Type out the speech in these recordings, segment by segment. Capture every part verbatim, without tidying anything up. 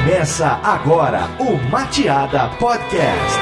Começa agora o Mateada Podcast.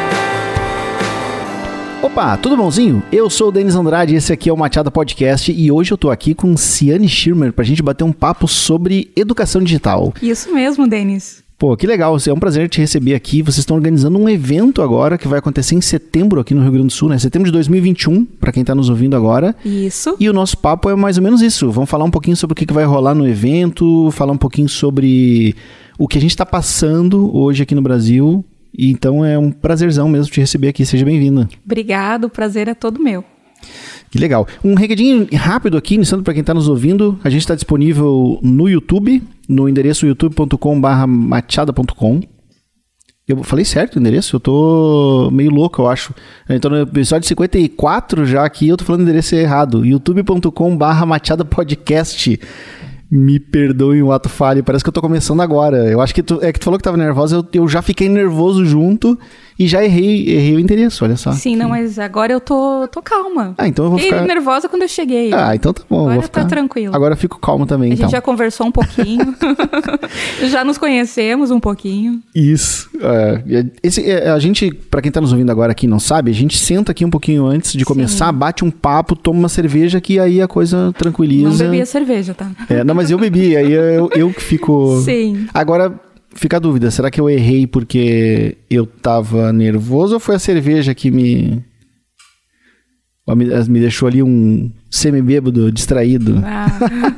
Opa, tudo bonzinho? Eu sou o Denis Andrade e esse aqui é o Mateada Podcast e hoje eu tô aqui com Ciane Schirmer pra gente bater um papo sobre educação digital. Isso mesmo, Denis. Pô, que legal, é um prazer te receber aqui. Vocês estão organizando um evento agora que vai acontecer em setembro aqui no Rio Grande do Sul, né? Setembro de dois mil e vinte e um, pra quem tá nos ouvindo agora. Isso. E o nosso papo é mais ou menos isso. Vamos falar um pouquinho sobre o que vai rolar no evento, falar um pouquinho sobre o que a gente tá passando hoje aqui no Brasil. E então é um prazerzão mesmo te receber aqui. Seja bem-vinda. Obrigado, o prazer é todo meu. Que legal. Um recadinho rápido aqui, iniciando para quem está nos ouvindo. A gente está disponível no YouTube, no endereço youtube ponto com barra mateada ponto com. Eu falei certo o endereço? Eu tô meio louco, eu acho. Então no episódio cinquenta e quatro já aqui, eu tô falando o endereço errado. youtube ponto com barra mateada podcast. Me perdoe o ato falho, parece que eu tô começando agora. Eu acho que tu, é que tu falou que tava nervosa, eu, eu já fiquei nervoso junto e já errei, errei o endereço, olha só. Sim, não, mas agora eu tô, tô calma. Ah, então eu vou fiquei ficar... nervosa quando eu cheguei. Ah, então tá bom. Agora vou ficar... tá tranquilo. Agora eu fico calmo também, A então. gente já conversou um pouquinho, já nos conhecemos um pouquinho. Isso. É, esse, é, a gente, pra quem tá nos ouvindo agora aqui e não sabe, a gente senta aqui um pouquinho antes de começar, Sim. bate um papo, toma uma cerveja que aí a coisa tranquiliza. Não bebi a cerveja, tá? É, não, mas eu bebi, aí eu, eu que fico... Sim. Agora... Fica a dúvida, será que eu errei porque eu tava nervoso ou foi a cerveja que me... Me deixou ali um semi-bêbado, distraído? Ah.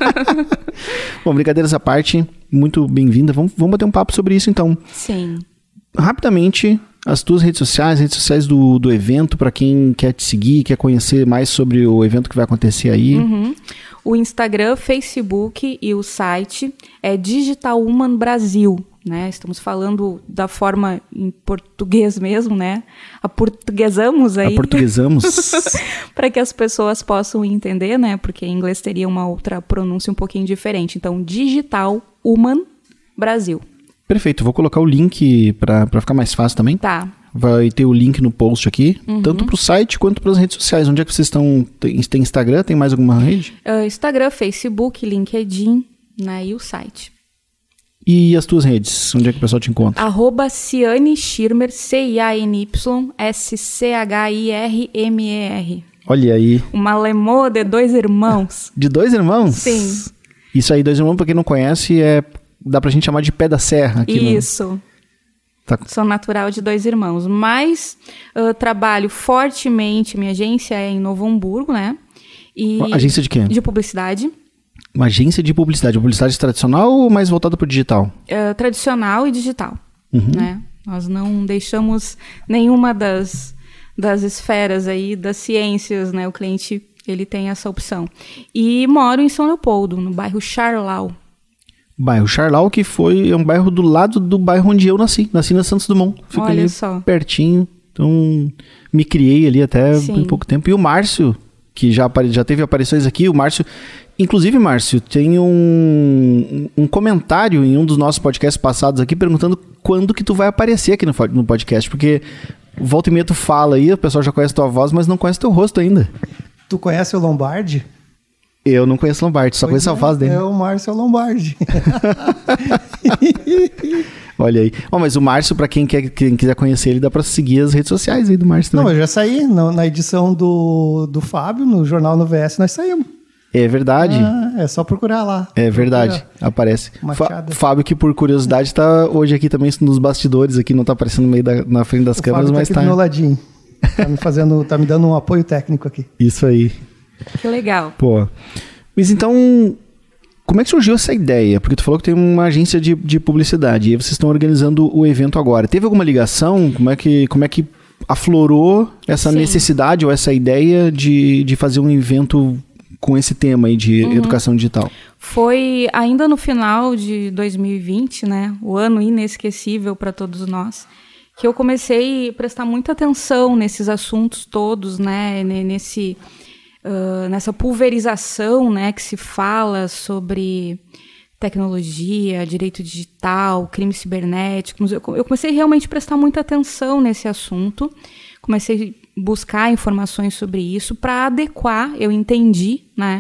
Bom, brincadeiras à parte, muito bem-vinda. Vamos, vamos bater um papo sobre isso então. Sim. Rapidamente, as tuas redes sociais, redes sociais do, do evento, para quem quer te seguir, quer conhecer mais sobre o evento que vai acontecer aí. Uhum. O Instagram, Facebook e o site é Digital Woman Brasil. Né? Estamos falando da forma em português mesmo, né? Aportuguesamos aí. Aportuguesamos. Para que as pessoas possam entender, né? Porque em inglês teria uma outra pronúncia um pouquinho diferente. Então, Digital Woman Brasil. Perfeito. Vou colocar o link para ficar mais fácil também. Tá. Vai ter o link no post aqui, uhum. tanto para o site quanto para as redes sociais. Onde é que vocês estão? Tem, tem Instagram? Tem mais alguma rede? Uh, Instagram, Facebook, LinkedIn, né? E o site. E as tuas redes? Onde é que o pessoal te encontra? Arroba Ciane Schirmer, C I A N Y S C H I R M E R. Olha aí. Uma lemô de dois irmãos. De dois irmãos? Sim. Isso aí, dois irmãos, pra quem não conhece, é, dá pra gente chamar de pé da serra. Aqui Isso. No... Tá. Sou natural de dois irmãos. Mas uh, trabalho fortemente, minha agência é em Novo Hamburgo, né? E agência de quê? De publicidade. Uma agência de publicidade. Publicidade tradicional ou mais voltada para o digital? Uh, tradicional e digital. Uhum. Né? Nós não deixamos nenhuma das, das esferas aí, das ciências, né? O cliente, ele tem essa opção. E moro em São Leopoldo, no bairro Charlau. Bairro Charlau, que foi é um bairro do lado do bairro onde eu nasci. Nasci na Santos Dumont. Fico Olha ali só. Pertinho. Então, me criei ali até Sim. em pouco tempo. E o Márcio, que já, apare... já teve aparições aqui, o Márcio... Inclusive, Márcio, tem um, um comentário em um dos nossos podcasts passados aqui perguntando quando que tu vai aparecer aqui no, no podcast, porque volta e meia tu fala aí, o pessoal já conhece tua voz, mas não conhece teu rosto ainda. Tu conhece o Lombardi? Eu não conheço o Lombardi, só pois conheço é, a voz dele. É o Márcio Lombardi. Olha aí. Oh, mas o Márcio, pra quem, quer, quem quiser conhecer ele, dá pra seguir as redes sociais aí do Márcio também. Não, eu já saí no, na edição do, do Fábio, no Jornal no V S, nós saímos. É verdade. Ah, é só procurar lá. É verdade, procurar. Aparece. Fa- Fábio, que por curiosidade tá hoje aqui também nos bastidores, aqui não tá aparecendo no meio da, na frente das o câmeras, Fábio mas tá tá. aqui do meu ladinho. Tá me fazendo, tá me dando um apoio técnico aqui. Isso aí. Que legal. Pô. Mas então, como é que surgiu essa ideia? Porque tu falou que tem uma agência de, de publicidade e aí vocês estão organizando o evento agora. Teve alguma ligação? Como é que, como é que aflorou essa Sim. necessidade ou essa ideia de, de fazer um evento com esse tema aí de uhum. educação digital? Foi ainda no final de dois mil e vinte, né? O ano inesquecível para todos nós, que eu comecei a prestar muita atenção nesses assuntos todos, né? Nesse, uh, nessa pulverização, né? Que se fala sobre tecnologia, direito digital, crime cibernético. Eu comecei realmente a prestar muita atenção nesse assunto. Comecei a buscar informações sobre isso para adequar, eu entendi, né,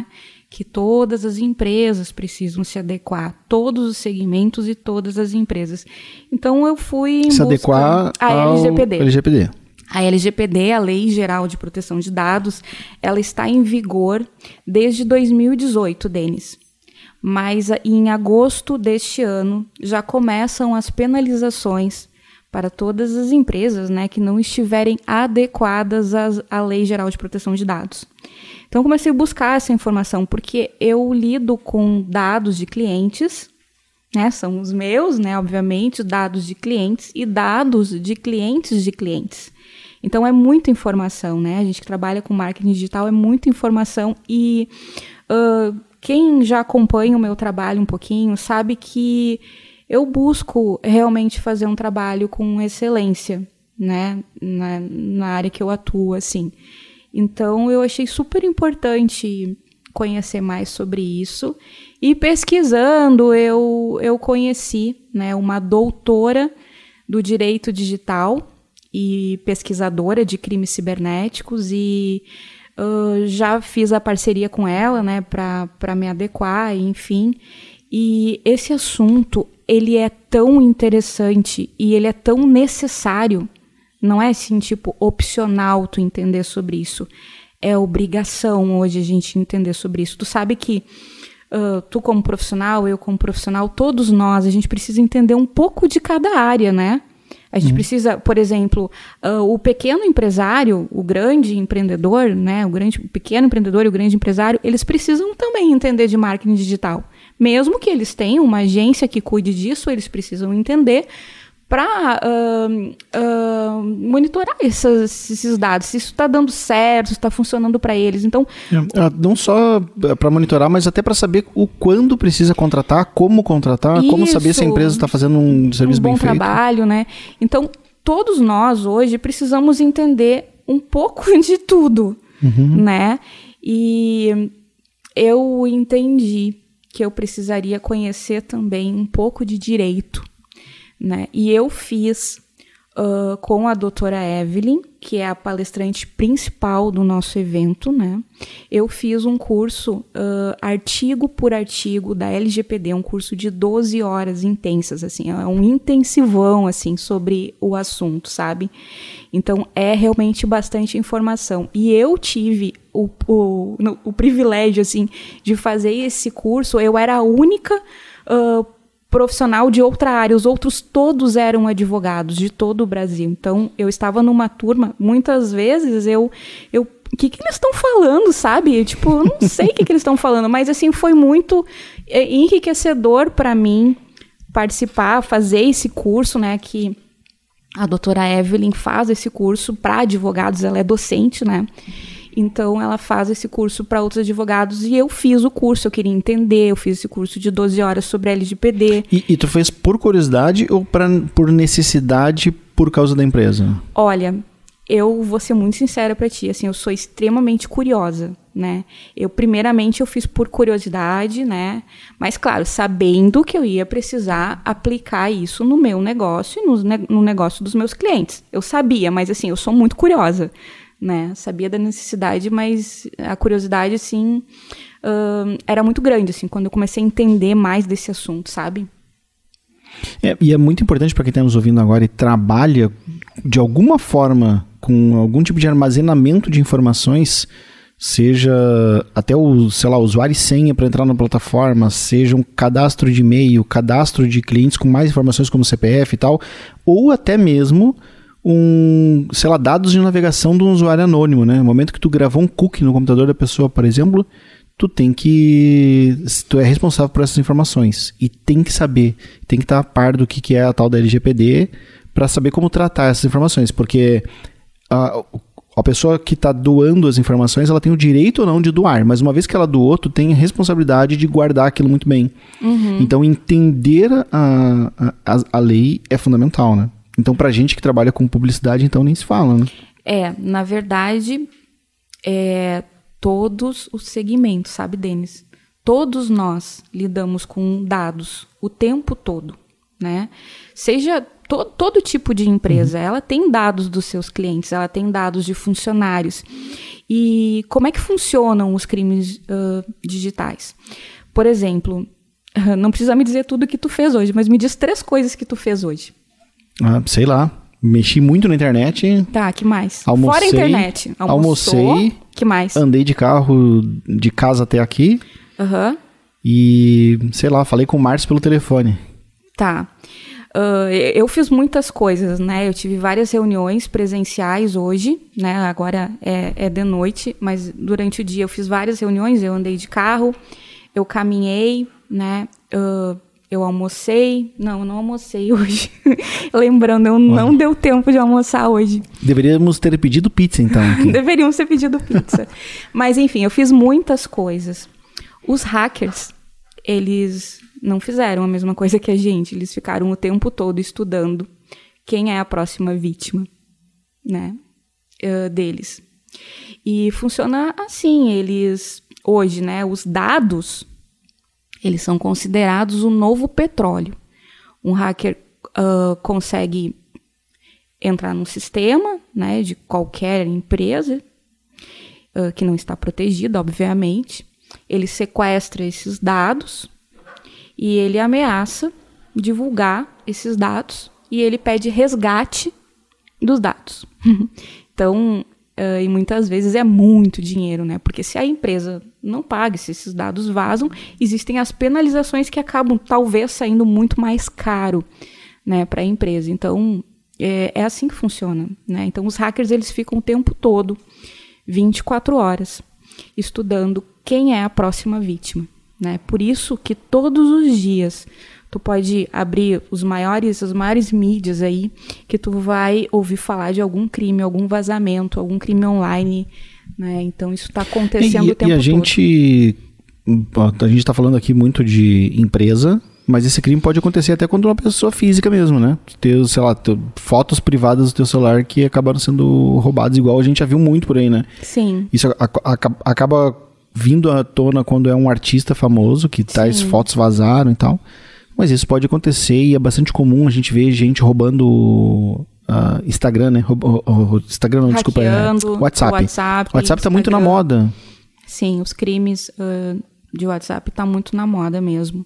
que todas as empresas precisam se adequar, todos os segmentos e todas as empresas. Então eu fui em se busca adequar à ao L G P D. L G P D. A L G P D, a Lei Geral de Proteção de Dados, ela está em vigor desde dois mil e dezoito, Denis. Mas em agosto deste ano já começam as penalizações para todas as empresas, né, que não estiverem adequadas às, à Lei Geral de Proteção de Dados. Então, eu comecei a buscar essa informação, porque eu lido com dados de clientes, né, são os meus, né, obviamente, dados de clientes e dados de clientes de clientes. Então, é muita informação, né? A gente que trabalha com marketing digital é muita informação e uh, quem já acompanha o meu trabalho um pouquinho sabe que eu busco realmente fazer um trabalho com excelência, né, na, na área que eu atuo, assim. Então, eu achei super importante conhecer mais sobre isso. E pesquisando, eu, eu conheci, né, uma doutora do direito digital e pesquisadora de crimes cibernéticos e uh, já fiz a parceria com ela, né, para me adequar, enfim. E esse assunto, ele é tão interessante e ele é tão necessário, não é assim, tipo, opcional tu entender sobre isso. É obrigação hoje a gente entender sobre isso. Tu sabe que uh, tu como profissional, eu como profissional, todos nós, a gente precisa entender um pouco de cada área, né? A gente uhum. precisa, por exemplo, uh, o pequeno empresário, o grande empreendedor, né? O, grande, o pequeno empreendedor e o grande empresário, eles precisam também entender de marketing digital. Mesmo que eles tenham uma agência que cuide disso, eles precisam entender para uh, uh, monitorar esses, esses dados, se isso está dando certo, se está funcionando para eles. Então, é, não só para monitorar, mas até para saber o quando precisa contratar, como contratar, isso, como saber se a empresa está fazendo um serviço um bom bem feito. trabalho, né? Então, todos nós hoje precisamos entender um pouco de tudo, uhum. né? E eu entendi que eu precisaria conhecer também um pouco de direito, né? E eu fiz uh, com a doutora Evelyn, que é a palestrante principal do nosso evento, né? Eu fiz um curso uh, artigo por artigo da L G P D, um curso de doze horas intensas, assim, é um intensivão, assim, sobre o assunto, sabe? Então, é realmente bastante informação. E eu tive o, o, no, o privilégio, assim, de fazer esse curso. Eu era a única uh, profissional de outra área. Os outros todos eram advogados de todo o Brasil. Então, eu estava numa turma, muitas vezes eu... eu o que, que eles estão falando, sabe? Tipo, eu não sei o que, que eles estão falando, mas, assim, foi muito enriquecedor para mim participar, fazer esse curso, né, que... A doutora Evelyn faz esse curso para advogados, ela é docente, né? Então, ela faz esse curso para outros advogados e eu fiz o curso, eu queria entender, eu fiz esse curso de doze horas sobre L G P D. E, e tu fez por curiosidade ou pra, por necessidade por causa da empresa? Olha, eu vou ser muito sincera para ti, assim, eu sou extremamente curiosa, né? Eu, primeiramente, eu fiz por curiosidade, né? Mas, claro, sabendo que eu ia precisar aplicar isso no meu negócio e no, no negócio dos meus clientes. Eu sabia, mas, assim, eu sou muito curiosa, né? Sabia da necessidade, mas a curiosidade, assim, uh, era muito grande, assim, quando eu comecei a entender mais desse assunto, sabe? É, e é muito importante para quem está nos ouvindo agora e trabalha, de alguma forma, com algum tipo de armazenamento de informações, seja até o, sei lá, usuário e senha para entrar na plataforma, seja um cadastro de e-mail, cadastro de clientes com mais informações como C P F e tal, ou até mesmo um, sei lá, dados de navegação de um usuário anônimo, né? No momento que tu gravou um cookie no computador da pessoa, por exemplo, tu tem que... tu é responsável por essas informações e tem que saber, tem que estar a par do que é a tal da L G P D para saber como tratar essas informações, porque a, a pessoa que está doando as informações, ela tem o direito ou não de doar, mas uma vez que ela doou, tu tem a responsabilidade de guardar aquilo muito bem. Uhum. Então, entender a, a, a lei é fundamental, né? Então, pra gente que trabalha com publicidade, então nem se fala, né? É, na verdade, é, todos os segmentos, sabe, Denis? Todos nós lidamos com dados o tempo todo, né? Seja to, todo tipo de empresa, uhum. ela tem dados dos seus clientes, ela tem dados de funcionários. E como é que funcionam os crimes uh, digitais? Por exemplo, não precisa me dizer tudo que tu fez hoje, mas me diz três coisas que tu fez hoje. Ah, sei lá. Mexi muito na internet. Tá, que mais? Almocei, Fora a internet. Almoçou, almocei. Que mais? Andei de carro de casa até aqui. Aham. Uhum. E, sei lá, falei com o Márcio pelo telefone. Tá. Uh, eu fiz muitas coisas, né? Eu tive várias reuniões presenciais hoje, né? Agora é, é de noite, mas durante o dia eu fiz várias reuniões. Eu andei de carro, eu caminhei, né? Uh, eu almocei. Não, eu não almocei hoje. Lembrando, eu Ué. não deu tempo de almoçar hoje. Deveríamos ter pedido pizza, então. Deveríamos ter pedido pizza. Mas, enfim, eu fiz muitas coisas. Os hackers, eles não fizeram a mesma coisa que a gente. Eles ficaram o tempo todo estudando quem é a próxima vítima, né, uh, deles. E funciona assim, eles, hoje, né, os dados, eles são considerados o novo petróleo. Um hacker uh, consegue entrar no sistema, né, de qualquer empresa uh, que não está protegida, obviamente. Ele sequestra esses dados e ele ameaça divulgar esses dados e ele pede resgate dos dados. Então, uh, e muitas vezes é muito dinheiro, né? Porque se a empresa não paga, se esses dados vazam, existem as penalizações que acabam talvez saindo muito mais caro, né, para a empresa. Então, é, é assim que funciona, né? Então, os hackers, eles ficam o tempo todo, vinte e quatro horas, estudando quem é a próxima vítima, né? Por isso que todos os dias tu pode abrir os maiores, as maiores mídias aí, que tu vai ouvir falar de algum crime, algum vazamento, algum crime online, né? Então isso está acontecendo e, o tempo todo. E a todo. gente, a gente está falando aqui muito de empresa, mas esse crime pode acontecer até quando uma pessoa física mesmo, né? Ter, sei lá, ter fotos privadas do teu celular que acabaram sendo roubadas, igual a gente já viu muito por aí, né? Sim. Isso a, a, acaba vindo à tona quando é um artista famoso, que tais Sim. fotos vazaram e tal. Mas isso pode acontecer e é bastante comum a gente ver gente roubando uh, Instagram, né? Roub, uh, Instagram não, desculpa, é WhatsApp. O WhatsApp, o WhatsApp tá muito na moda. Sim, os crimes uh, de WhatsApp tá muito na moda mesmo.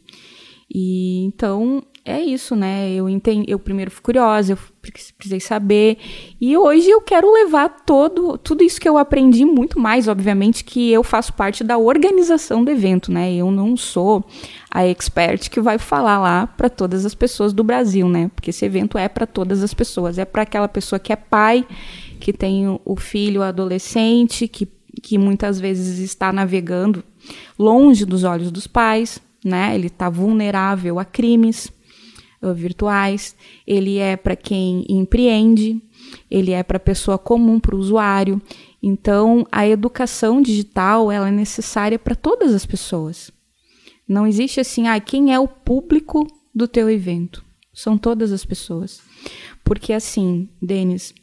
E então é isso, né? Eu entendi, eu primeiro fui curiosa, eu precisei saber. E hoje eu quero levar todo, tudo isso que eu aprendi, muito mais, obviamente, que eu faço parte da organização do evento, né? Eu não sou a expert que vai falar lá para todas as pessoas do Brasil, né? Porque esse evento é para todas as pessoas. É para aquela pessoa que é pai, que tem o filho adolescente, que, que muitas vezes está navegando longe dos olhos dos pais, né? Ele está vulnerável a crimes uh, virtuais. Ele é para quem empreende, ele é para a pessoa comum, para o usuário. Então, a educação digital, ela é necessária para todas as pessoas. Não existe assim, ah, quem é o público do teu evento? São todas as pessoas. Porque assim, Denis,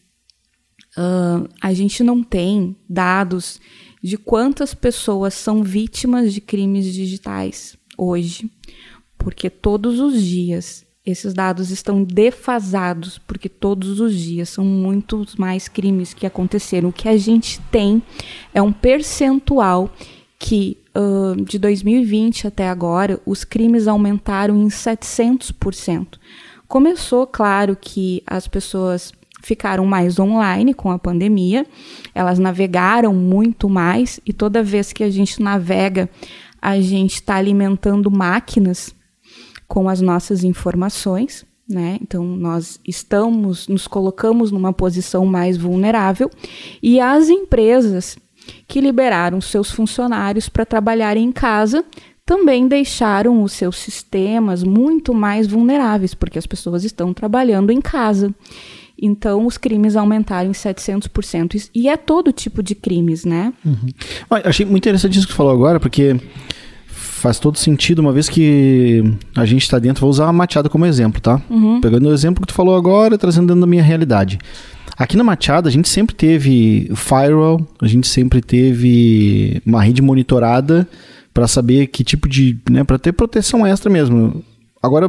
uh, a gente não tem dados de quantas pessoas são vítimas de crimes digitais hoje. Porque todos os dias esses dados estão defasados, porque todos os dias são muitos mais crimes que aconteceram. O que a gente tem é um percentual que uh, de dois mil e vinte até agora, os crimes aumentaram em setecentos por cento. Começou, claro, que as pessoas ficaram mais online com a pandemia, elas navegaram muito mais, e toda vez que a gente navega, a gente está alimentando máquinas com as nossas informações, né? Então, nós estamos, nos colocamos numa posição mais vulnerável, e as empresas que liberaram seus funcionários para trabalharem em casa também deixaram os seus sistemas muito mais vulneráveis, porque as pessoas estão trabalhando em casa. Então, os crimes aumentaram em setecentos por cento. E é todo tipo de crimes, né? Uhum. Achei muito interessante isso que você falou agora, porque faz todo sentido, uma vez que a gente está dentro. Vou usar a Machada como exemplo, tá? Uhum. Pegando o exemplo que tu falou agora, trazendo dentro da minha realidade. Aqui na Machada, a gente sempre teve firewall, a gente sempre teve uma rede monitorada para saber que tipo de, né, para ter proteção extra mesmo. Agora,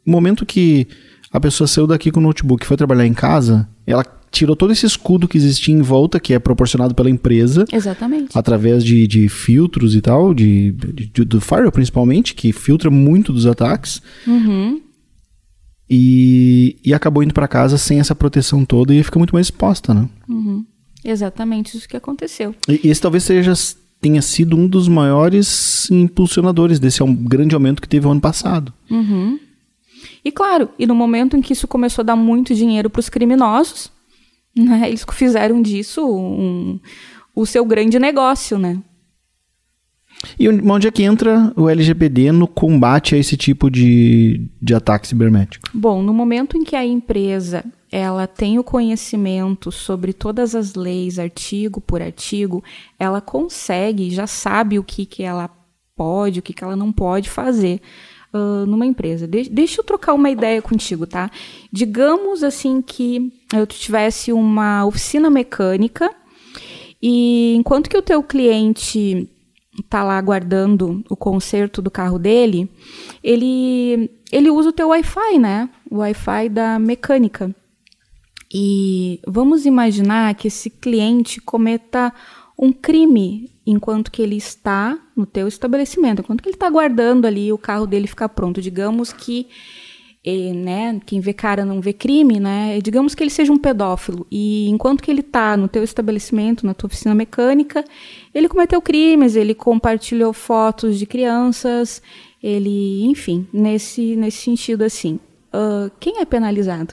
no momento que a pessoa saiu daqui com o notebook e foi trabalhar em casa, ela tirou todo esse escudo que existia em volta, que é proporcionado pela empresa. Exatamente. Através de, de filtros e tal, de, de, do firewall principalmente, que filtra muito dos ataques. Uhum. E, e acabou indo para casa sem essa proteção toda e fica muito mais exposta, né? Uhum. Exatamente isso que aconteceu. E esse talvez seja, tenha sido um dos maiores impulsionadores desse grande aumento que teve o ano passado. Uhum. E claro, e no momento em que isso começou a dar muito dinheiro para os criminosos, né, eles fizeram disso um, o seu grande negócio, né? E onde é que entra o L G P D no combate a esse tipo de, de ataque cibernético? Bom, no momento em que a empresa ela tem o conhecimento sobre todas as leis, artigo por artigo, ela consegue, já sabe o que, que ela pode, o que, que ela não pode fazer uh, numa empresa. De- deixa eu trocar uma ideia contigo, tá? Digamos assim que eu tivesse uma oficina mecânica e enquanto que o teu cliente tá lá aguardando o conserto do carro dele, ele, ele usa o teu Wi-Fi, né? O Wi-Fi da mecânica. E vamos imaginar que esse cliente cometa um crime enquanto que ele está no teu estabelecimento, enquanto que ele está aguardando ali o carro dele ficar pronto. Digamos que, eh, né, quem vê cara não vê crime, né? Digamos que ele seja um pedófilo e enquanto que ele está no teu estabelecimento, na tua oficina mecânica, ele cometeu crimes, ele compartilhou fotos de crianças, ele, enfim, nesse, nesse sentido assim. Uh, quem é penalizado?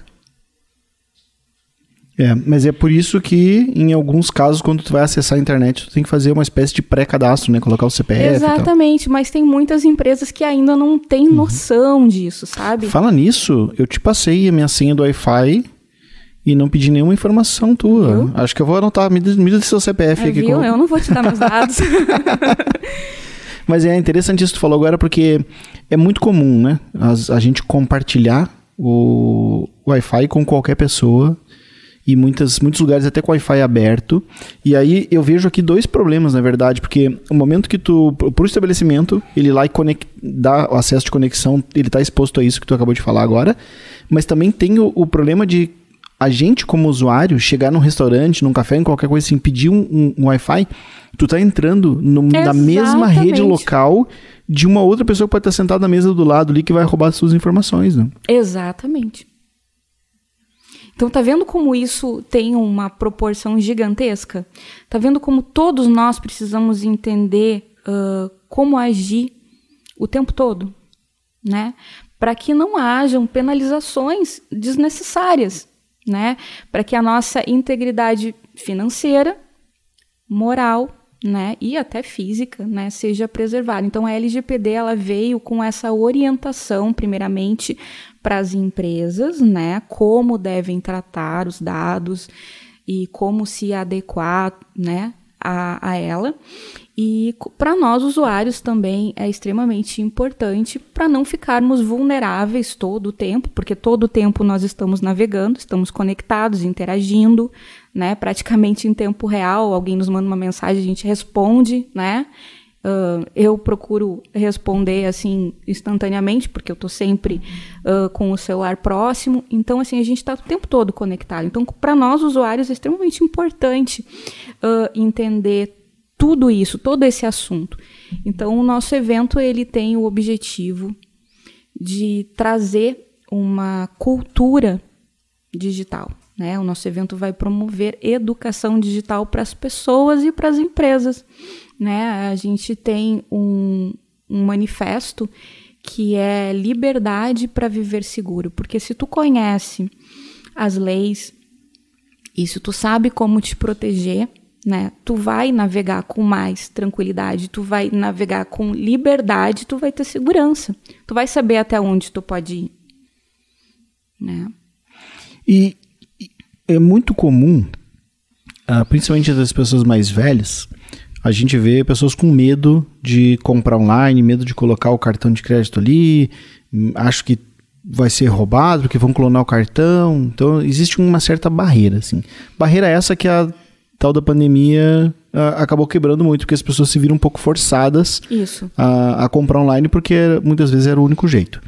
É, mas é por isso que, em alguns casos, quando tu vai acessar a internet, tu tem que fazer uma espécie de pré-cadastro, né? Colocar o C P F Exatamente, e tal. mas tem muitas empresas que ainda não têm noção disso, sabe? Fala nisso, eu te passei a minha senha do Wi-Fi e não pedi nenhuma informação tua. Viu? Acho que eu vou anotar, me diz, me diz seu C P F É, aqui. viu? Com... Eu não vou te dar meus dados. Mas é interessante isso que tu falou agora, porque é muito comum, né? As, a gente compartilhar o Wi-Fi com qualquer pessoa. E muitas, muitos lugares até com Wi-Fi aberto. E aí eu vejo aqui dois problemas, na verdade. Porque o momento que tu... Pro estabelecimento, ele lá e conect, dá o acesso de conexão, ele está exposto a isso que tu acabou de falar agora. Mas também tem o, o problema de a gente, como usuário, chegar num restaurante, num café, em qualquer coisa assim, pedir um, um, um Wi-Fi, tu tá entrando no, na mesma rede local de uma outra pessoa que pode estar sentada na mesa do lado ali que vai roubar as suas informações, né? Exatamente. Então, tá vendo como isso tem uma proporção gigantesca? Tá vendo como todos nós precisamos entender uh, como agir o tempo todo, né? Para que não hajam penalizações desnecessárias, né? Para que a nossa integridade financeira, moral, né? E até física, né? Seja preservada. Então, a L G P D ela veio com essa orientação, primeiramente, para as empresas, né, como devem tratar os dados e como se adequar, né, a, a ela. E para nós, usuários, também é extremamente importante para não ficarmos vulneráveis todo o tempo, porque todo o tempo nós estamos navegando, estamos conectados, interagindo, né, praticamente em tempo real. Alguém nos manda uma mensagem, a gente responde, né? Uh, eu procuro responder assim instantaneamente, porque eu estou sempre uh, com o celular próximo. Então, assim, a gente está o tempo todo conectado. Então, para nós, usuários, é extremamente importante uh, entender tudo isso, todo esse assunto. Então, o nosso evento ele tem o objetivo de trazer uma cultura digital, né? O nosso evento vai promover educação digital para as pessoas e para as empresas, né? A gente tem um, um manifesto que é liberdade para viver seguro, porque se tu conhece as leis e se tu sabe como te proteger, né? Tu vai navegar com mais tranquilidade, tu vai navegar com liberdade, tu vai ter segurança, tu vai saber até onde tu pode ir, né? E é muito comum, uh, principalmente das pessoas mais velhas, a gente vê pessoas com medo de comprar online, medo de colocar o cartão de crédito ali, acho que vai ser roubado porque vão clonar o cartão. Então existe uma certa barreira, assim. Barreira essa que a tal da pandemia uh, acabou quebrando muito, porque as pessoas se viram um pouco forçadas Isso. A, a comprar online, porque muitas vezes era o único jeito.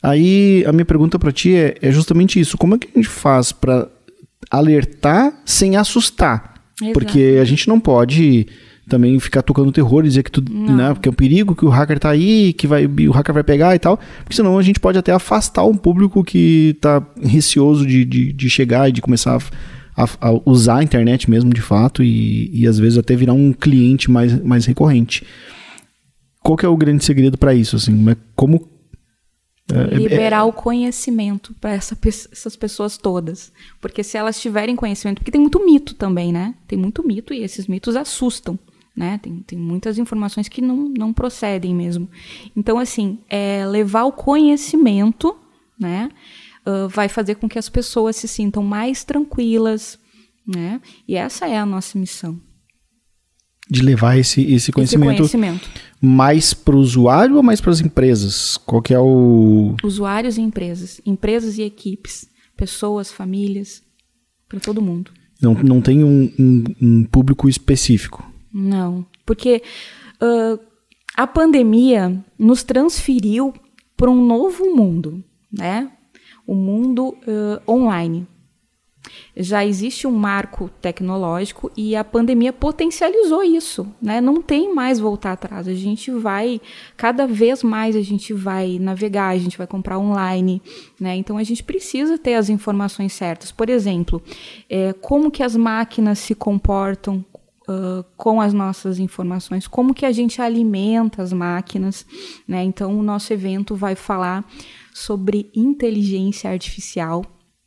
Aí a minha pergunta para ti é, é justamente isso. Como é que a gente faz para alertar sem assustar? Exato. Porque a gente não pode também ficar tocando terror e dizer que tudo, né, porque é um perigo, que o hacker tá aí, que vai, o hacker vai pegar e tal, porque senão a gente pode até afastar um público que tá receoso de, de, de chegar e de começar a, a, a usar a internet mesmo de fato e, e às vezes até virar um cliente mais, mais recorrente. Qual que é o grande segredo para isso? Assim, como é, liberar é, o conhecimento para essa, essas pessoas todas. Porque se elas tiverem conhecimento... Porque tem muito mito também, né? Tem muito mito e esses mitos assustam, né? Tem, tem muitas informações que não, não procedem mesmo. Então, assim, é, levar o conhecimento, né? Uh, vai fazer com que as pessoas se sintam mais tranquilas, né? E essa é a nossa missão. De levar esse, esse, conhecimento, esse conhecimento mais para o usuário ou mais para as empresas? Qual que é o... Usuários e empresas. Empresas e equipes. Pessoas, famílias. Para todo mundo. Não, não tem um, um, um público específico? Não. Porque uh, a pandemia nos transferiu para um novo mundo, né? O mundo uh, online. Já existe um marco tecnológico e a pandemia potencializou isso, né? Não tem mais voltar atrás. A gente vai, cada vez mais a gente vai navegar, a gente vai comprar online, né? Então a gente precisa ter as informações certas. Por exemplo, é, como que as máquinas se comportam uh, com as nossas informações, como que a gente alimenta as máquinas, né? Então o nosso evento vai falar sobre inteligência artificial.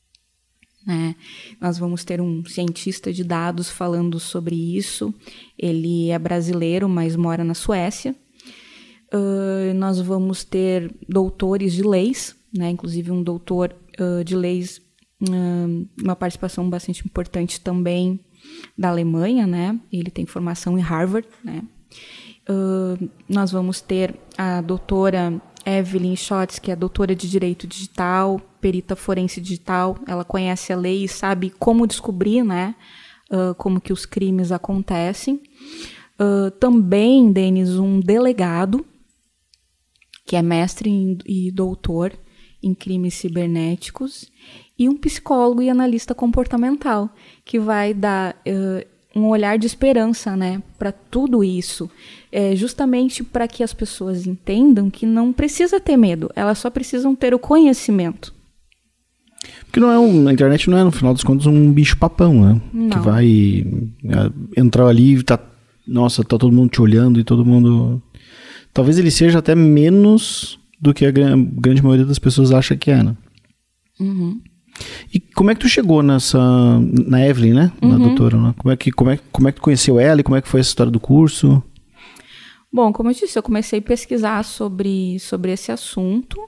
É, nós vamos ter um cientista de dados falando sobre isso. Ele é brasileiro, mas mora na Suécia. Uh, nós vamos ter doutores de leis, né? Inclusive um doutor uh, de leis, uh, uma participação bastante importante também da Alemanha, né? Ele tem formação em Harvard, né? Uh, nós vamos ter a doutora Evelyn Schotz, que é doutora de Direito Digital, perita forense digital. Ela conhece a lei e sabe como descobrir, né, uh, como que os crimes acontecem. Uh, também, Denis, um delegado, que é mestre em, e doutor em crimes cibernéticos, e um psicólogo e analista comportamental, que vai dar... Uh, um olhar de esperança, né, para tudo isso, é justamente para que as pessoas entendam que não precisa ter medo, elas só precisam ter o conhecimento. Porque não é um, a internet não é, no final dos contos, um bicho papão, né? Não. Que vai é, entrar ali e tá, nossa, tá todo mundo te olhando e todo mundo... Talvez ele seja até menos do que a grande maioria das pessoas acha que é, né? Uhum. E como é que tu chegou nessa... Na Evelyn, né? Na uhum. doutora, né? Como é, que, como, é, como é que tu conheceu ela e como é que foi essa história do curso? Bom, como eu disse, eu comecei a pesquisar sobre, sobre esse assunto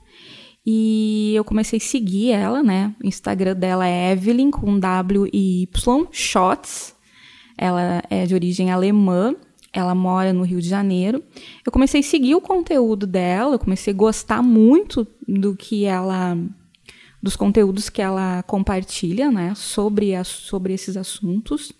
e eu comecei a seguir ela, né? O Instagram dela é Evelyn, com W e Y, Schotz. Ela é de origem alemã, ela mora no Rio de Janeiro. Eu comecei a seguir o conteúdo dela, eu comecei a gostar muito do que ela... dos conteúdos que ela compartilha, né, sobre, a, sobre esses assuntos.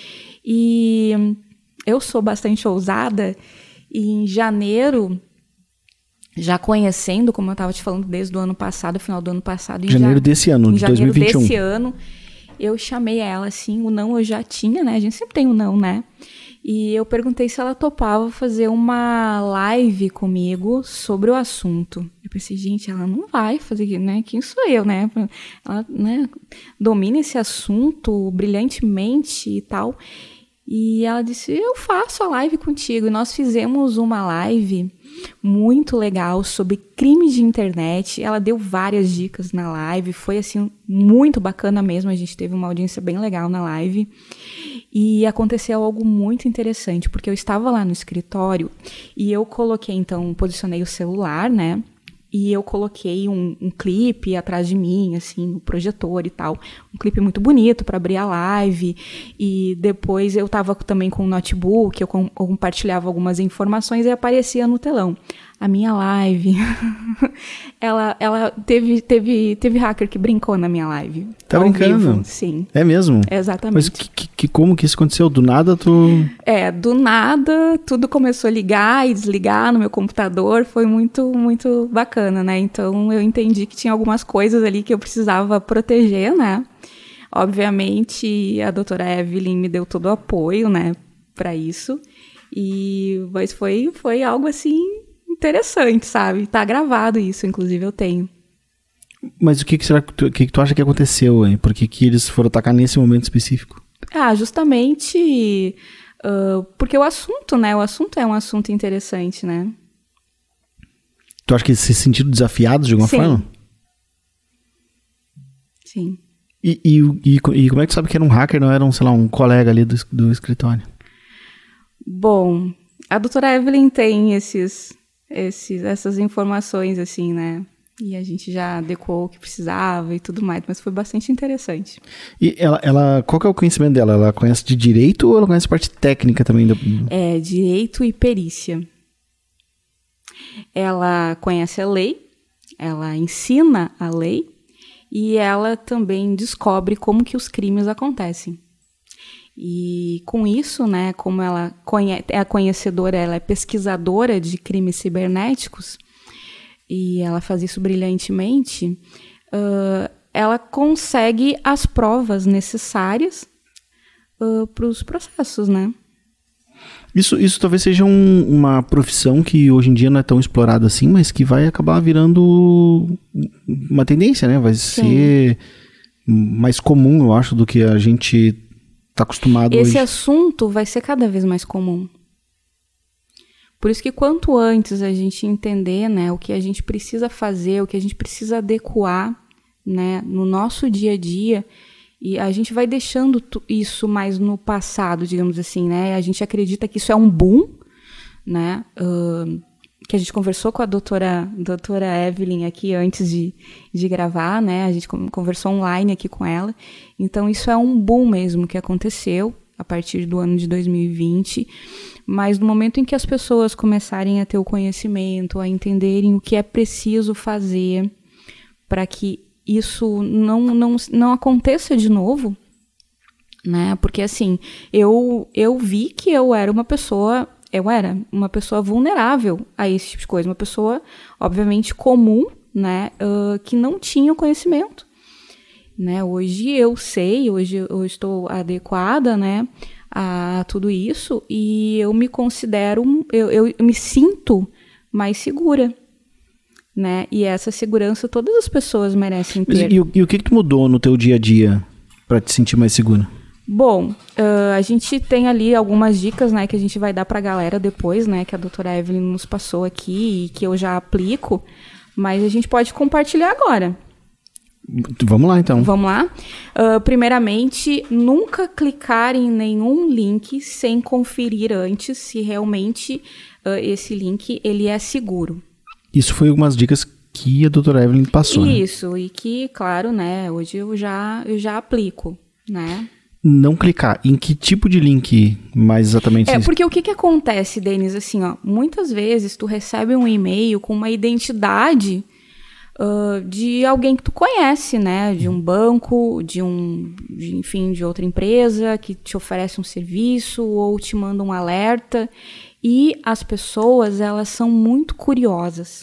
E eu sou bastante ousada e em janeiro, já conhecendo, como eu estava te falando desde o ano passado, final do ano passado... Em janeiro ja... desse ano, em de janeiro dois mil e vinte e um. desse ano, eu chamei ela, assim, o não eu já tinha, né, a gente sempre tem o não, né? E eu perguntei se ela topava fazer uma live comigo sobre o assunto. Eu pensei, gente, ela não vai fazer, né? Quem sou eu, né? Ela, né, domina esse assunto brilhantemente e tal. E ela disse, eu faço a live contigo. E nós fizemos uma live muito legal sobre crimes de internet. Ela deu várias dicas na live. Foi, assim, muito bacana mesmo. A gente teve uma audiência bem legal na live. E aconteceu algo muito interessante, porque eu estava lá no escritório e eu coloquei, então, posicionei o celular, né? E eu coloquei um, um clipe atrás de mim, assim, no projetor e tal. Um clipe muito bonito para abrir a live. E depois eu estava também com o notebook, eu, com, eu compartilhava algumas informações e aparecia no telão. A minha live, ela, ela teve, teve, teve hacker que brincou na minha live. Tá brincando? Vivo. Sim. É mesmo? Exatamente. Mas que, que, como que isso aconteceu? Do nada tu... É, do nada, tudo começou a ligar e desligar no meu computador. Foi muito, muito bacana, né? Então, eu entendi que tinha algumas coisas ali que eu precisava proteger, né? Obviamente, a doutora Evelyn me deu todo o apoio, né? Para isso. E, mas foi, foi algo, assim... interessante, sabe? Tá gravado isso, inclusive eu tenho. Mas o que, que será que tu, o que, que tu acha que aconteceu, hein? Por que, que eles foram atacar nesse momento específico? Ah, justamente uh, porque o assunto, né? O assunto é um assunto interessante, né? Tu acha que eles se sentiram desafiados de alguma Sim. forma? Sim. E, e, e, e como é que tu sabe que era um hacker, não era um, sei lá, um colega ali do, do escritório? Bom, a doutora Evelyn tem esses... Esses, essas informações, assim, né? E a gente já adequou o que precisava e tudo mais, mas foi bastante interessante. E ela, ela, qual que é o conhecimento dela? Ela conhece de direito ou ela conhece parte técnica também? Do... É, direito e perícia. Ela conhece a lei, ela ensina a lei e ela também descobre como que os crimes acontecem. E com isso, né, como ela conhe- é a conhecedora, ela é pesquisadora de crimes cibernéticos, e ela faz isso brilhantemente, uh, ela consegue as provas necessárias uh, para os processos, né? Isso, isso talvez seja um, uma profissão que hoje em dia não é tão explorada assim, mas que vai acabar virando uma tendência, né? Vai Sim. ser mais comum, eu acho, do que a gente... tá acostumado Esse hoje. assunto vai ser cada vez mais comum. Por isso que quanto antes a gente entender, né, o que a gente precisa fazer, o que a gente precisa adequar, né, no nosso dia a dia, e a gente vai deixando isso mais no passado, digamos assim, né? A gente acredita que isso é um boom, né? Uh, que a gente conversou com a doutora, doutora Evelyn aqui antes de, de gravar, né? A gente conversou online aqui com ela. Então, isso é um boom mesmo que aconteceu a partir do ano de dois mil e vinte. Mas no momento em que as pessoas começarem a ter o conhecimento, a entenderem o que é preciso fazer para que isso não, não, não aconteça de novo, né? Porque, assim, eu, eu vi que eu era uma pessoa... Eu era uma pessoa vulnerável a esse tipo de coisa. Uma pessoa, obviamente, comum, né? Uh, que não tinha o conhecimento. Né? Hoje eu sei, hoje eu estou adequada, né, a tudo isso. E eu me considero, eu, eu me sinto mais segura. Né? E essa segurança todas as pessoas merecem ter. Mas, e, e o que, que tu mudou no teu dia a dia para te sentir mais segura? Bom, uh, a gente tem ali algumas dicas, né, que a gente vai dar pra galera depois, né, que a doutora Evelyn nos passou aqui e que eu já aplico, mas a gente pode compartilhar agora. Vamos lá, então. Vamos lá? Uh, primeiramente, nunca clicar em nenhum link sem conferir antes se realmente uh, esse link ele é seguro. Isso foi algumas dicas que a doutora Evelyn passou, Isso, né? E que, claro, né, hoje eu já, eu já aplico, né? Não clicar. Em que tipo de link mais exatamente? É, porque o que que acontece, Denis, assim, ó, muitas vezes tu recebe um e-mail com uma identidade uh, de alguém que tu conhece, né, de um banco, de um, de, enfim, de outra empresa que te oferece um serviço ou te manda um alerta, e as pessoas, elas são muito curiosas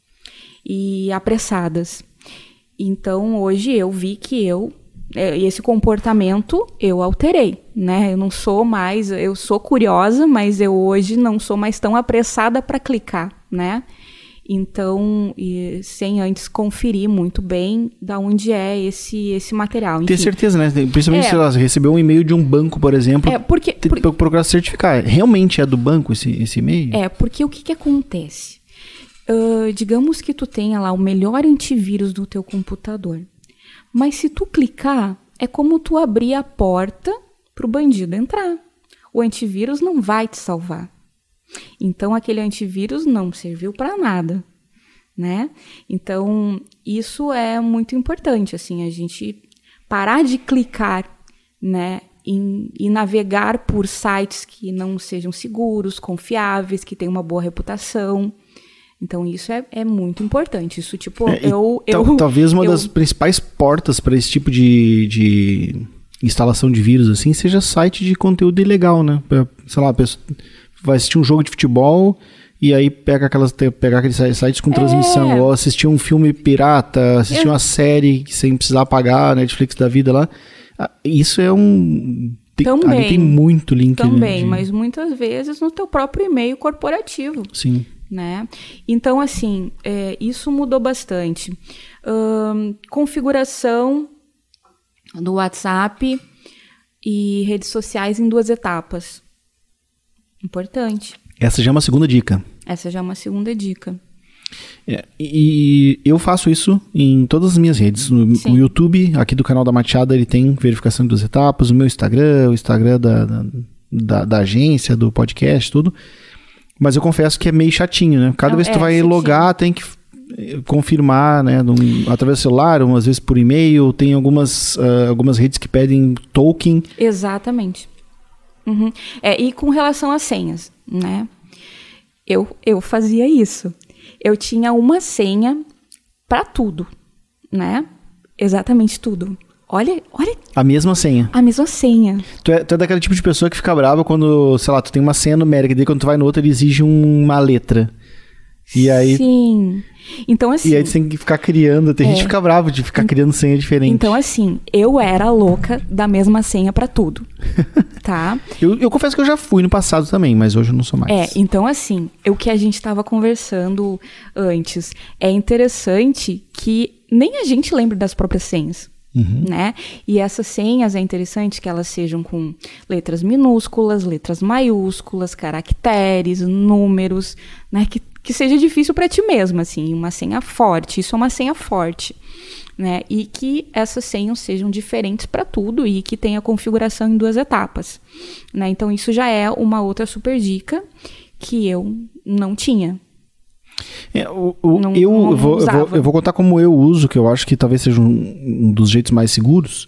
e apressadas. Então, hoje eu vi que eu esse comportamento eu alterei, né? Eu não sou mais, eu sou curiosa, mas eu hoje não sou mais tão apressada para clicar, né? Então, e, sem antes conferir muito bem da onde é esse, esse material. Enfim. Ter certeza, né? Principalmente é, se ela recebeu um e-mail de um banco, por exemplo. É, porque... Tem que procurar certificar. Realmente é do banco esse, esse e-mail? É, porque o que, que acontece? Uh, digamos que tu tenha lá o melhor antivírus do teu computador. Mas se tu clicar, é como tu abrir a porta para o bandido entrar. O antivírus não vai te salvar. Então, aquele antivírus não serviu para nada, né? Então, isso é muito importante, assim, a gente parar de clicar, né, em, e navegar por sites que não sejam seguros, confiáveis, que tenham uma boa reputação. Então, isso é, é muito importante. Isso, tipo, É, eu, tal- eu... Talvez uma eu, das principais portas para esse tipo de, de instalação de vírus, assim, seja site de conteúdo ilegal, né? Pra, sei lá, a pessoa vai assistir um jogo de futebol e aí pega aquelas, pegar aqueles sites com transmissão, É. ou assistir um filme pirata, assistir Eu- uma série sem precisar pagar, Netflix da vida lá. Ah, Isso é um... Tem, Também. ali tem muito link. né, Também, de- mas muitas vezes no teu próprio e-mail corporativo. Sim. Né? Então, assim, é, isso mudou bastante. Ahn, configuração do WhatsApp e redes sociais em duas etapas. Importante. Essa já é uma segunda dica. Essa já é uma segunda dica. É, e eu faço isso em todas as minhas redes. No, Sim. o YouTube, aqui do canal da Mateada, ele tem verificação em duas etapas. O meu Instagram, o Instagram da, da, da, da agência, do podcast, tudo. Mas eu confesso que é meio chatinho, né? Cada Não, vez que tu é, vai chatinho. logar, tem que eh, confirmar, né? Num, através do celular, umas vezes por e-mail. Tem algumas, ah, algumas redes que pedem token. Exatamente. Uhum. É, e com relação às senhas, né? Eu, eu fazia isso. Eu tinha uma senha para tudo, né? Exatamente tudo. Olha, olha A mesma senha. a mesma senha. Tu é, tu é daquele tipo de pessoa que fica brava quando, sei lá, tu tem uma senha numérica, e daí quando tu vai no outro ele exige um- uma letra. E aí, Sim. Então, assim... e aí tu tem que ficar criando. Tem gente que fica bravo de ficar criando senha diferente. Então, assim, eu era louca da mesma senha pra tudo, tá? Eu, eu confesso que eu já fui no passado também, mas hoje eu não sou mais. É, então, assim, o que a gente estava conversando antes, é interessante que nem a gente lembra das próprias senhas. Uhum. Né? E essas senhas é interessante que elas sejam com letras minúsculas, letras maiúsculas, caracteres, números, né? Que, que seja difícil para ti mesmo, assim, uma senha forte. Isso é uma senha forte, né? E que essas senhas sejam diferentes para tudo e que tenha configuração em duas etapas, né? Então isso já é uma outra super dica que eu não tinha. É, o, o- Não- eu, não eu vou, eu, vou, usava. eu vou contar como eu uso, que eu acho que talvez seja um, um dos jeitos mais seguros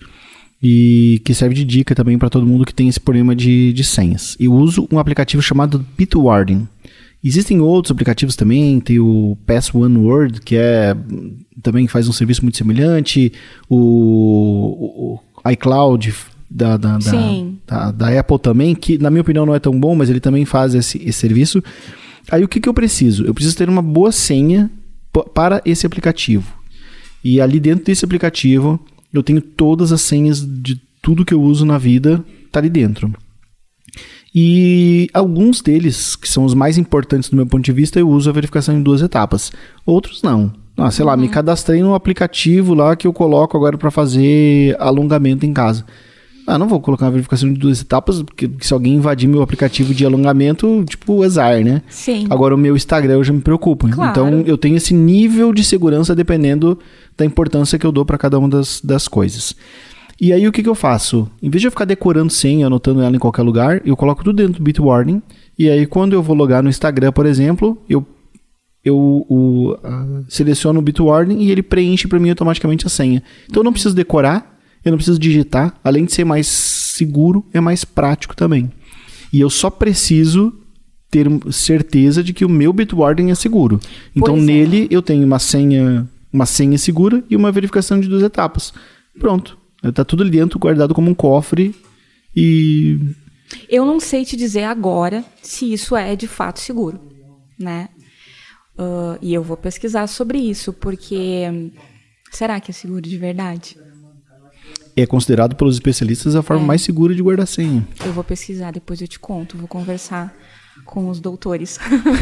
e que serve de dica também para todo mundo que tem esse problema de, de senhas. Eu uso um aplicativo chamado Bitwarden. Existem outros aplicativos também, tem o Pass One Word, que é também faz um serviço muito semelhante, o, o- o iCloud da, da, da, Sim. da, da Apple também, que na minha opinião não é tão bom, mas ele também faz esse, esse serviço. Aí o que, que eu preciso? Eu preciso ter uma boa senha p- para esse aplicativo. E ali dentro desse aplicativo, eu tenho todas as senhas de tudo que eu uso na vida, tá ali dentro. E alguns deles, que são os mais importantes do meu ponto de vista, eu uso a verificação em duas etapas. Outros não. Ah, sei lá, me cadastrei no aplicativo lá que eu coloco agora para fazer alongamento em casa. Ah, não vou colocar uma verificação de duas etapas, porque se alguém invadir meu aplicativo de alongamento, tipo, azar, né? Sim. Agora o meu Instagram eu já me preocupo. Claro. Então eu tenho esse nível de segurança dependendo da importância que eu dou para cada uma das, das coisas. E aí o que, que eu faço? Em vez de eu ficar decorando senha, anotando ela em qualquer lugar, eu coloco tudo dentro do Bitwarden. E aí quando eu vou logar no Instagram, por exemplo, eu, eu o, uh, seleciono o Bitwarden e ele preenche para mim automaticamente a senha. Então eu não preciso decorar. Eu não preciso digitar. Além de ser mais seguro, é mais prático também. E eu só preciso ter certeza de que o meu Bitwarden é seguro. Então, Pois é. nele, eu tenho uma senha, uma senha segura e uma verificação de duas etapas. Pronto. Tá tudo ali dentro, guardado como um cofre. E... Eu não sei te dizer agora se isso é de fato seguro, né? Ah, e eu vou pesquisar sobre isso, porque hum, será que é seguro de verdade? é considerado pelos especialistas a forma É. mais segura de guardar senha. Eu vou pesquisar, depois eu te conto, vou conversar com os doutores.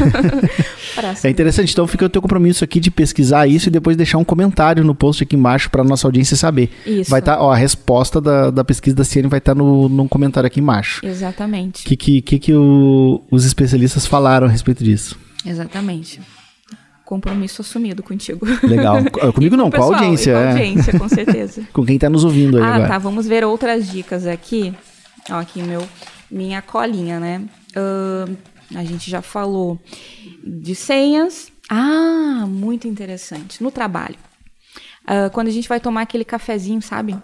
Pra É saber. interessante, então fica o teu compromisso aqui de pesquisar isso e depois deixar um comentário no post aqui embaixo para nossa audiência saber. Isso. Vai estar, ó, a resposta da, da pesquisa da Ciane vai estar no, num comentário aqui embaixo. Exatamente. O que, que, que, que o- os especialistas falaram a respeito disso? Exatamente. Compromisso assumido contigo. Legal. Comigo E não, com a pessoal, audiência. e Com a é. audiência, com certeza. Com quem está nos ouvindo aí Ah, agora. tá. Vamos ver outras dicas aqui. Ó, aqui meu, minha colinha, né? Ahn, a gente já falou de senhas. Ah, muito interessante. No trabalho. Ah, quando a gente vai tomar aquele cafezinho, sabe?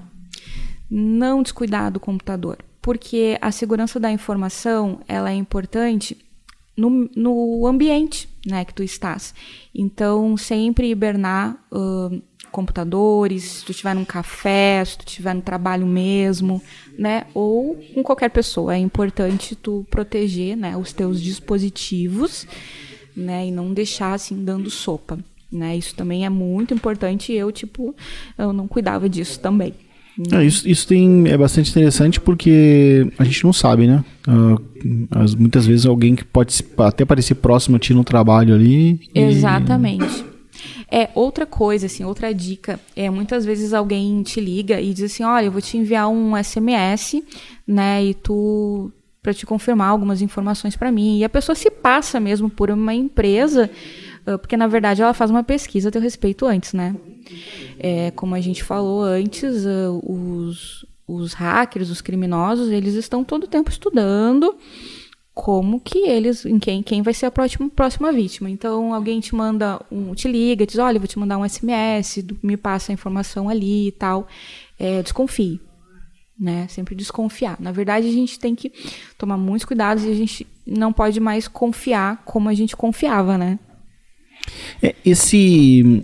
Não descuidar do computador. Porque a segurança da informação, ela é importante no, no ambiente, né, que tu estás. Então, sempre hibernar uh, computadores, se tu estiver num café, se tu estiver no trabalho mesmo, né, ou com qualquer pessoa. É importante tu proteger, né, os teus dispositivos, né, e não deixar assim dando sopa, né. Isso também é muito importante. Eu, tipo, eu não cuidava disso também. É, isso isso tem, é bastante interessante porque a gente não sabe, né? Uh, as, muitas vezes alguém que pode até parecer próximo a ti no trabalho ali. E... Exatamente. É, outra coisa, assim, outra dica, é muitas vezes alguém te liga e diz assim, olha, eu vou te enviar um S M S, né, e tu, pra te confirmar algumas informações pra mim. E a pessoa se passa mesmo por uma empresa, uh, porque na verdade ela faz uma pesquisa a teu respeito antes, né? É, como a gente falou antes, uh, os, os hackers, os criminosos, eles estão todo o tempo estudando como que eles, em quem, quem vai ser a próxima, próxima vítima. Então, alguém te manda, um, te liga, diz, olha, eu vou te mandar um S M S, me passa a informação ali e tal. É, desconfie, né? Sempre desconfiar. Na verdade, a gente tem que tomar muitos cuidados e a gente não pode mais confiar como a gente confiava, né? É, esse...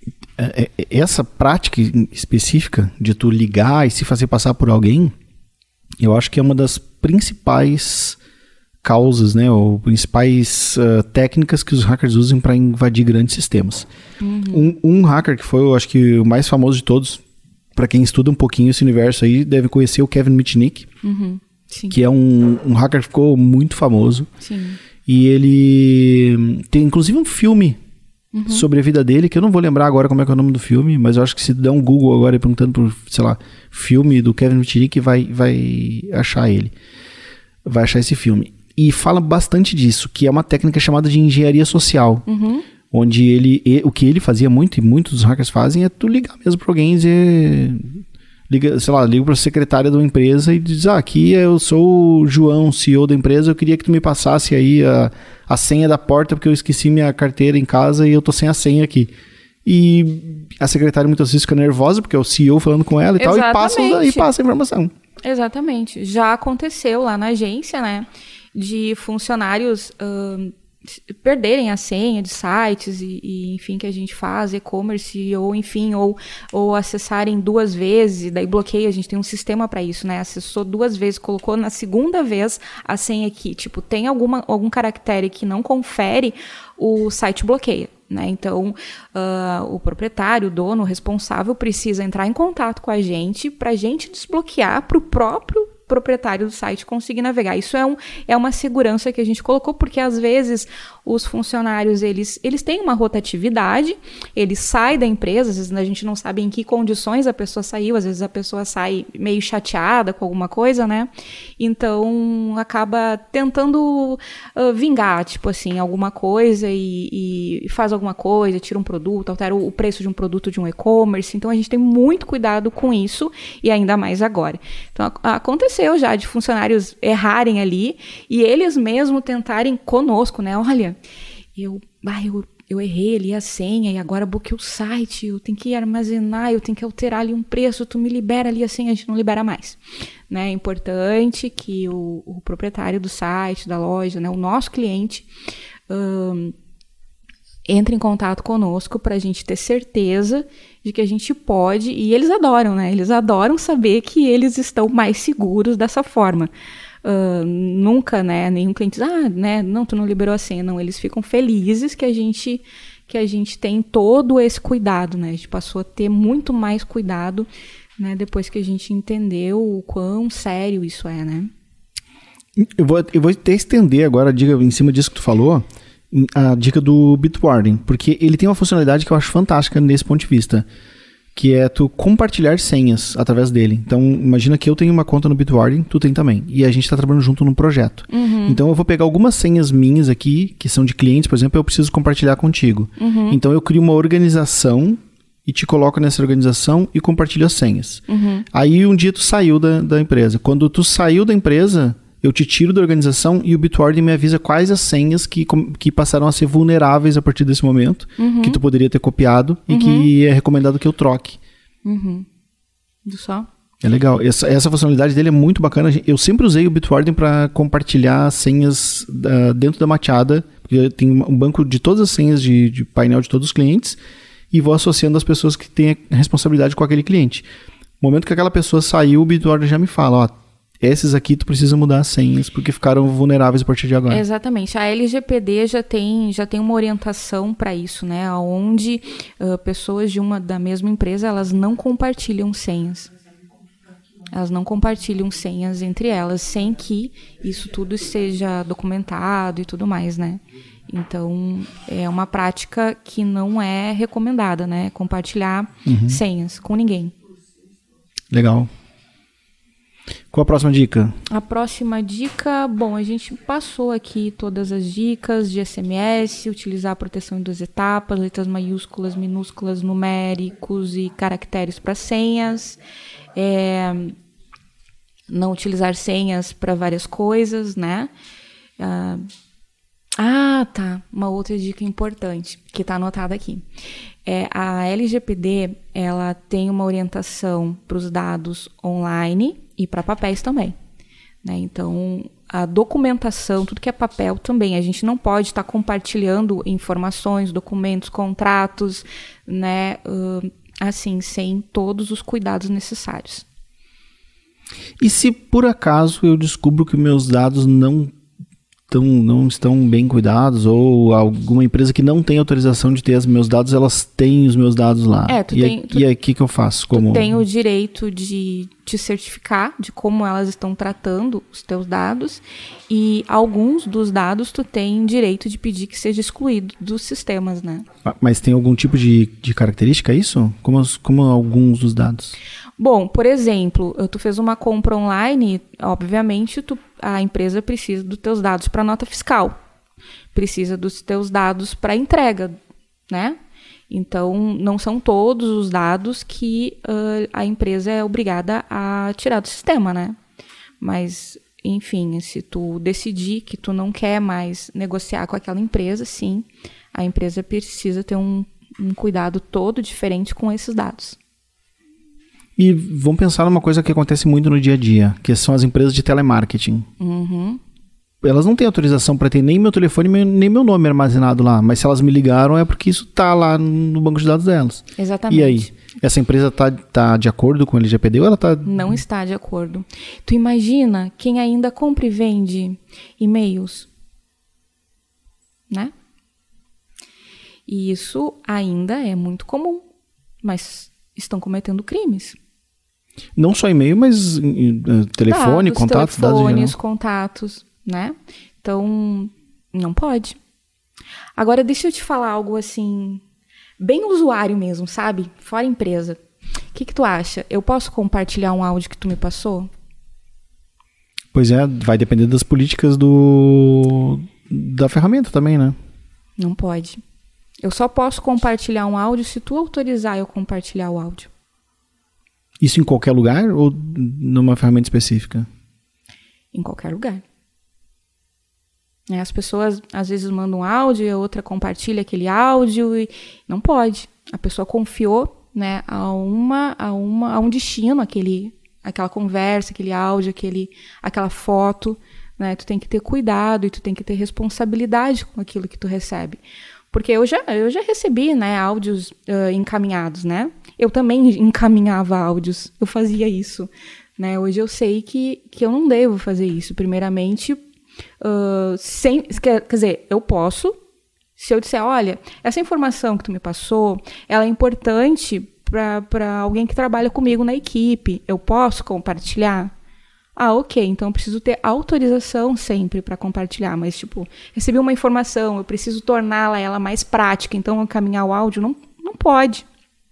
Essa prática específica de tu ligar e se fazer passar por alguém, eu acho que é uma das principais causas, né, ou principais uh, técnicas que os hackers usam para invadir grandes sistemas. Uhum. Um, um hacker que foi, eu acho que o mais famoso de todos, para quem estuda um pouquinho esse universo aí, deve conhecer o Kevin Mitnick, uhum. que é um, um hacker que ficou muito famoso. Sim. E ele tem inclusive um filme Uhum. sobre a vida dele, que eu não vou lembrar agora como é que é o nome do filme, mas eu acho que se der um Google agora perguntando por, sei lá, filme do Kevin Mitnick, vai, vai achar ele. Vai achar esse filme. E fala bastante disso, que é uma técnica chamada de engenharia social. Uhum. Onde ele, e, o que ele fazia muito, e muitos dos hackers fazem, é tu ligar mesmo pra alguém e dizer... Liga, sei lá, liga pra secretária de uma empresa e diz, ah, aqui eu sou o João, C E O da empresa, eu queria que tu me passasse aí a, a senha da porta, porque eu esqueci minha carteira em casa e eu tô sem a senha aqui. E a secretária muitas vezes fica nervosa, porque é o C E O falando com ela e Exatamente. tal, e passa, e passa a informação. Exatamente. Já aconteceu lá na agência, né, de funcionários... Uh, perderem a senha de sites e, e enfim, que a gente faz, e-commerce, ou enfim, ou, ou acessarem duas vezes, e daí bloqueia, a gente tem um sistema para isso, né, acessou duas vezes, colocou na segunda vez a senha aqui, tipo, tem alguma, algum caractere que não confere, o site bloqueia, né, então uh, o proprietário, o dono, o responsável precisa entrar em contato com a gente pra gente desbloquear pro próprio proprietário do site conseguir navegar. Isso é, um, é uma segurança que a gente colocou, porque às vezes os funcionários, eles, eles têm uma rotatividade, eles saem da empresa, às vezes a gente não sabe em que condições a pessoa saiu, às vezes a pessoa sai meio chateada com alguma coisa, né? Então, acaba tentando uh, vingar, tipo assim, alguma coisa e, e faz alguma coisa, tira um produto, altera o preço de um produto de um e-commerce. Então, a gente tem muito cuidado com isso, e ainda mais agora. Então, aconteceu já de funcionários errarem ali e eles mesmo tentarem conosco, né? Olha, eu, ah, eu, eu errei ali a senha e agora bloqueei o site, eu tenho que armazenar, eu tenho que alterar ali um preço, tu me libera ali a senha, a gente não libera mais. Né? É importante que o, o proprietário do site, da loja, né, o nosso cliente, um, entre em contato conosco para a gente ter certeza de que a gente pode, e eles adoram, né? Eles adoram saber que eles estão mais seguros dessa forma. Uh, nunca, né, nenhum cliente diz, ah, né, não, tu não liberou a senha. Não, eles ficam felizes que a gente, que a gente tem todo esse cuidado, né? A gente passou a ter muito mais cuidado, né, depois que a gente entendeu o quão sério isso é, né? Eu vou, eu vou até estender agora a dica em cima disso que tu falou, a dica do Bitwarden, porque ele tem uma funcionalidade que eu acho fantástica nesse ponto de vista, que é tu compartilhar senhas através dele. Então, imagina que eu tenho uma conta no Bitwarden, tu tem também, e a gente está trabalhando junto num projeto. Uhum. Então, eu vou pegar algumas senhas minhas aqui, que são de clientes, por exemplo, eu preciso compartilhar contigo. Uhum. Então, eu crio uma organização e te coloco nessa organização e compartilho as senhas. Uhum. Aí, um dia tu saiu da, da empresa. Quando tu saiu da empresa, eu te tiro da organização e o Bitwarden me avisa quais as senhas que, que passaram a ser vulneráveis a partir desse momento, uhum. que tu poderia ter copiado uhum. e que é recomendado que eu troque. Uhum. Viu só? É legal. Essa, essa funcionalidade dele é muito bacana. Eu sempre usei o Bitwarden para compartilhar senhas uh, dentro da Machada, porque eu tenho um banco de todas as senhas de, de painel de todos os clientes e vou associando as pessoas que têm a responsabilidade com aquele cliente. No momento que aquela pessoa saiu, o Bitwarden já me fala, ó, esses aqui tu precisa mudar as senhas porque ficaram vulneráveis a partir de agora. Exatamente. A L G P D já tem, já tem uma orientação para isso, né? Onde uh, pessoas de uma da mesma empresa, elas não compartilham senhas. Elas não compartilham senhas entre elas, sem que isso tudo seja documentado e tudo mais, né? Então, é uma prática que não é recomendada, né? Compartilhar uhum. senhas com ninguém. Legal. Qual a próxima dica? A próxima dica, bom, a gente passou aqui todas as dicas de S M S, utilizar a proteção em duas etapas, letras maiúsculas, minúsculas, numéricos e caracteres para senhas. É, não utilizar senhas para várias coisas, né? Ah, ah, tá. Uma outra dica importante que está anotada aqui. É, a L G P D, ela tem uma orientação para os dados online e para papéis também, né? Então, a documentação, tudo que é papel também, a gente não pode estar tá compartilhando informações, documentos, contratos, né? Uh, assim, sem todos os cuidados necessários. E se por acaso eu descubro que meus dados não, tão, não estão bem cuidados, ou alguma empresa que não tem autorização de ter os meus dados, elas têm os meus dados lá. É, tu e tem, aí, tu, e aí, o que, que eu faço? Como... Tu tem o direito de te certificar de como elas estão tratando os teus dados, e alguns dos dados tu tem direito de pedir que seja excluído dos sistemas, né? Mas tem algum tipo de, de característica isso? Como, como alguns dos dados? Bom, por exemplo, tu fez uma compra online, obviamente tu, a empresa precisa dos teus dados para nota fiscal, precisa dos teus dados para entrega, né? Então, não são todos os dados que uh, a empresa é obrigada a tirar do sistema, né? Mas, enfim, se tu decidir que tu não quer mais negociar com aquela empresa, sim, a empresa precisa ter um, um cuidado todo diferente com esses dados. E vamos pensar numa coisa que acontece muito no dia a dia, que são as empresas de telemarketing. Uhum. Elas não têm autorização para ter nem meu telefone, nem meu nome armazenado lá. Mas se elas me ligaram é porque isso está lá no banco de dados delas. Exatamente. E aí? Essa empresa está tá de acordo com o L G P D ou ela está... Não está de acordo. Tu imagina quem ainda compra e vende e-mails, né? E isso ainda é muito comum, mas estão cometendo crimes. Não só e-mail, mas uh, telefone, dados, contatos, telefones, dados contatos, né? Então, não pode. Agora, deixa eu te falar algo assim, bem usuário mesmo, sabe? Fora empresa. O que que tu acha? Eu posso compartilhar um áudio que tu me passou? Pois é, vai depender das políticas do da ferramenta também, né? Não pode. Eu só posso compartilhar um áudio se tu autorizar eu compartilhar o áudio. Isso em qualquer lugar ou numa ferramenta específica? Em qualquer lugar. As pessoas às vezes mandam um áudio e a outra compartilha aquele áudio e não pode. A pessoa confiou, né, a, uma, a, uma, a um destino, aquele, aquela conversa, aquele áudio, aquele, aquela foto, né? Tu tem que ter cuidado e tu tem que ter responsabilidade com aquilo que tu recebe. Porque eu já, eu já recebi, né, áudios uh, encaminhados, né? Eu também encaminhava áudios, eu fazia isso, né? Hoje eu sei que, que eu não devo fazer isso. Primeiramente, uh, sem, quer, quer dizer, eu posso, se eu disser, olha, essa informação que tu me passou, ela é importante para alguém que trabalha comigo na equipe, eu posso compartilhar? Ah, ok, então eu preciso ter autorização sempre para compartilhar, mas, tipo, recebi uma informação, eu preciso torná-la ela mais prática, então encaminhar o áudio, não, não pode.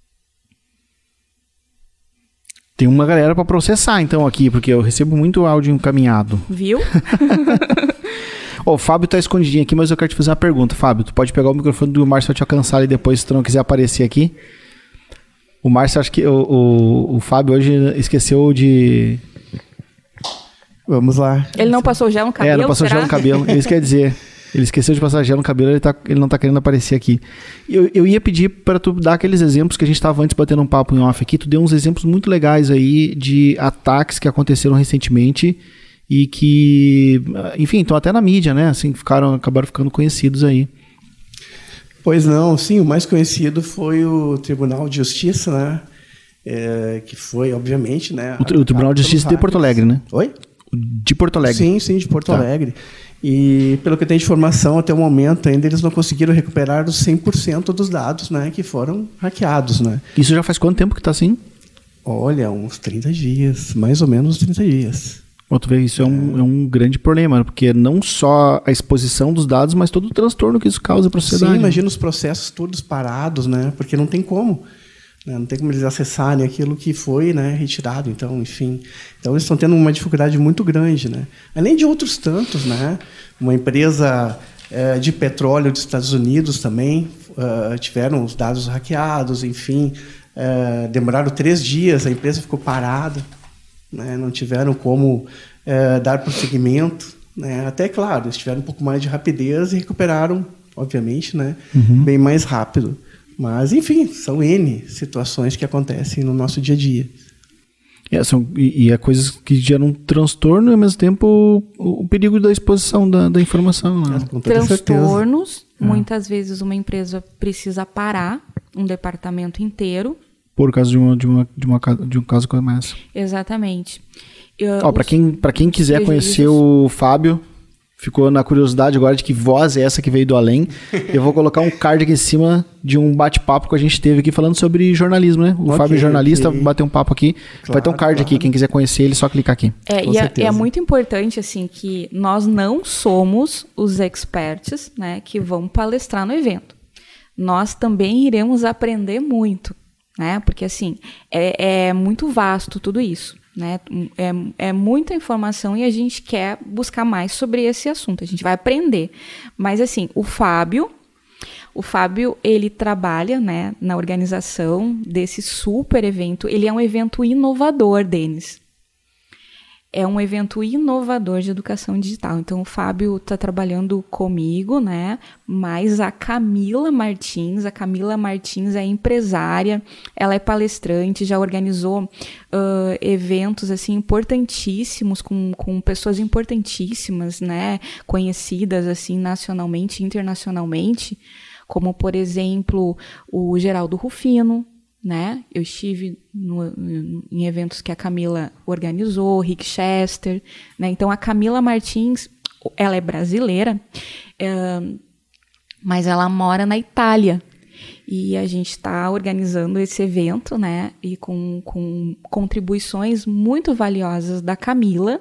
Tem uma galera para processar, então, aqui, porque eu recebo muito áudio encaminhado. Viu? Oh, o Fábio tá escondidinho aqui, mas eu quero te fazer uma pergunta. Fábio, tu pode pegar o microfone do Márcio pra te alcançar e depois, se tu não quiser aparecer aqui. O Márcio, acho que o, o, o Fábio hoje esqueceu de... Vamos lá. Ele não passou gel no cabelo, É, não passou será? gel no cabelo, isso quer dizer. Ele esqueceu de passar gel no cabelo, ele, tá, ele não tá querendo aparecer aqui. Eu, eu ia pedir para tu dar aqueles exemplos que a gente tava antes batendo um papo em off aqui. Tu deu uns exemplos muito legais aí de ataques que aconteceram recentemente e que, enfim, estão até na mídia, né? Assim, ficaram, acabaram ficando conhecidos aí. Pois não, sim, o mais conhecido foi o Tribunal de Justiça, né? É, que foi, obviamente, né? O, o Tribunal de Justiça de Porto Alegre, né? Oi? De Porto Alegre. Sim, sim, de Porto tá. Alegre. E, pelo que eu tenho de informação, até o momento ainda eles não conseguiram recuperar os cem por cento dos dados, né? Que foram hackeados, né? Isso já faz quanto tempo que tá assim? Olha, uns trinta dias, mais ou menos uns trinta dias. Bom, tu vê, isso é um, é um grande problema, porque não só a exposição dos dados, mas todo o transtorno que isso causa para a sociedade. Sim, imagina os processos todos parados, né? Porque não tem como. Né? Não tem como eles acessarem aquilo que foi, né, retirado. Então, enfim. Então, eles estão tendo uma dificuldade muito grande, né? Além de outros tantos, né? Uma empresa é, de petróleo dos Estados Unidos também uh, tiveram os dados hackeados, enfim. Uh, demoraram três dias, a empresa ficou parada. Né, não tiveram como é, dar prosseguimento, né, até, claro, eles tiveram um pouco mais de rapidez e recuperaram, obviamente, né, uhum. bem mais rápido. Mas, enfim, são N situações que acontecem no nosso dia a dia. É, são, e, e é coisas que geram um transtorno e, ao mesmo tempo, o, o perigo da exposição da, da informação. Né? É, transtornos, é. Muitas vezes uma empresa precisa parar um departamento inteiro por causa de, uma, de, uma, de, uma, de um caso como esse. Exatamente. Uh, Para quem, pra quem quiser conhecer o Fábio, ficou na curiosidade agora de que voz é essa que veio do além, eu vou colocar um card aqui em cima de um bate-papo que a gente teve aqui falando sobre jornalismo, né? O okay, Fábio é jornalista, okay. Bateu um papo aqui. Claro, vai ter um card claro. Aqui, quem quiser conhecer ele, só clicar aqui. É, e é, é muito importante, assim, que nós não somos os experts, né, que vão palestrar no evento. Nós também iremos aprender muito. Né? Porque, assim, é, é muito vasto tudo isso. Né? É, é muita informação e a gente quer buscar mais sobre esse assunto. A gente vai aprender. Mas, assim, o Fábio, o Fábio, ele trabalha, né, na organização desse super evento. Ele é um evento inovador, Denis. É um evento inovador de educação digital. Então, o Fábio está trabalhando comigo, né? Mas a Camila Martins, a Camila Martins é empresária, ela é palestrante, já organizou uh, eventos assim, importantíssimos, com, com pessoas importantíssimas, né? Conhecidas assim, nacionalmente e internacionalmente, como, por exemplo, o Geraldo Rufino, né? Eu estive no, em eventos que a Camila organizou, Rick Chester, né? Então a Camila Martins, ela é brasileira, é, mas ela mora na Itália e a gente está organizando esse evento, né? E com, com contribuições muito valiosas da Camila,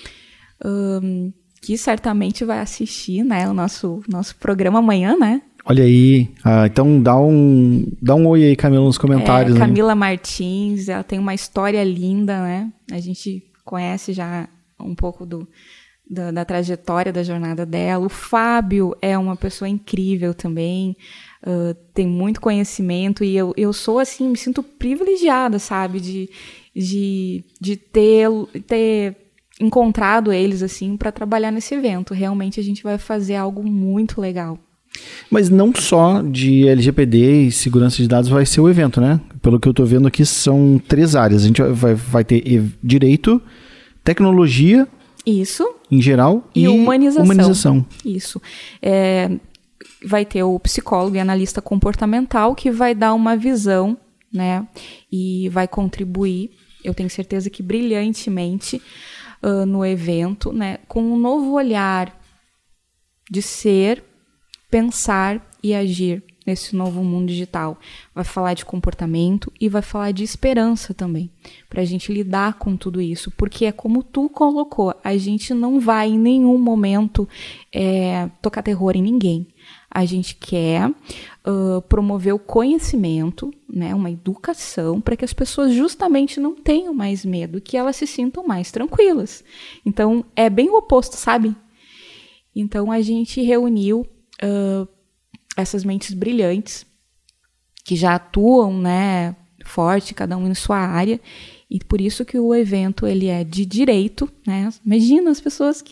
um, que certamente vai assistir, né? O nosso, nosso programa amanhã, né? Olha aí, ah, então dá um, dá um oi aí, Camila, nos comentários. É, Camila né? Martins, ela tem uma história linda, né? A gente conhece já um pouco do, da, da trajetória da jornada dela. O Fábio é uma pessoa incrível também, uh, tem muito conhecimento e eu, eu sou, assim, me sinto privilegiada, sabe? De, de, de ter, ter encontrado eles, assim, para trabalhar nesse evento. Realmente a gente vai fazer algo muito legal. Mas não só de L G P D e segurança de dados vai ser o evento, né? Pelo que eu estou vendo aqui, são três áreas. A gente vai, vai ter direito, tecnologia, isso, em geral, e, e humanização. humanização. Isso. É, vai ter o psicólogo e analista comportamental que vai dar uma visão, né? E vai contribuir, eu tenho certeza que brilhantemente, uh, no evento, né? Com um novo olhar de ser, pensar e agir nesse novo mundo digital. Vai falar de comportamento e vai falar de esperança também, para a gente lidar com tudo isso, porque é como tu colocou, a gente não vai em nenhum momento é, tocar terror em ninguém. A gente quer uh, promover o conhecimento, né, uma educação, para que as pessoas justamente não tenham mais medo, que elas se sintam mais tranquilas. Então, é bem o oposto, sabe? Então, a gente reuniu Uh, essas mentes brilhantes que já atuam, né, forte, cada um em sua área, e por isso que o evento ele é de direito, né? Imagina as pessoas que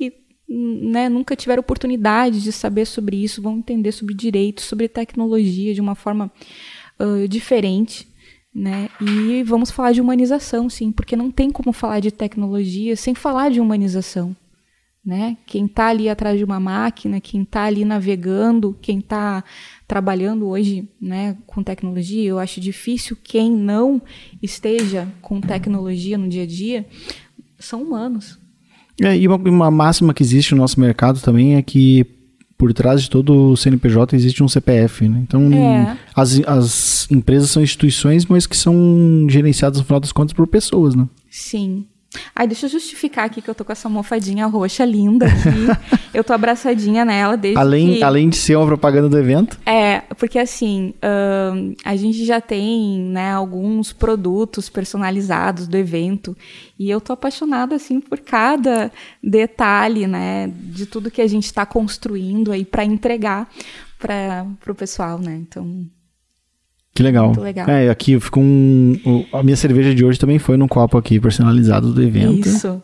né, nunca tiveram oportunidade de saber sobre isso, vão entender sobre direito, sobre tecnologia de uma forma uh, diferente, né? E vamos falar de humanização, sim, porque não tem como falar de tecnologia sem falar de humanização, né? Quem está ali atrás de uma máquina, quem está ali navegando, quem está trabalhando hoje, né, com tecnologia, eu acho difícil quem não esteja com tecnologia no dia a dia, são humanos. É, e uma, uma máxima que existe no nosso mercado também é que por trás de todo o C N P J existe um C P F, né? Então, É. as, as empresas são instituições, mas que são gerenciadas, no final das contas, por pessoas, né? Sim. Ai, deixa eu justificar aqui que eu tô com essa almofadinha roxa linda aqui. Eu tô abraçadinha nela desde Além, que... além de ser uma propaganda do evento. É, porque assim, ahn, a gente já tem, né, alguns produtos personalizados do evento e eu tô apaixonada, assim, por cada detalhe, né, de tudo que a gente tá construindo aí para entregar para pro pessoal, né, então... Que legal. Muito legal. É, aqui ficou um... o- A minha cerveja de hoje também foi num copo aqui personalizado do evento. Isso.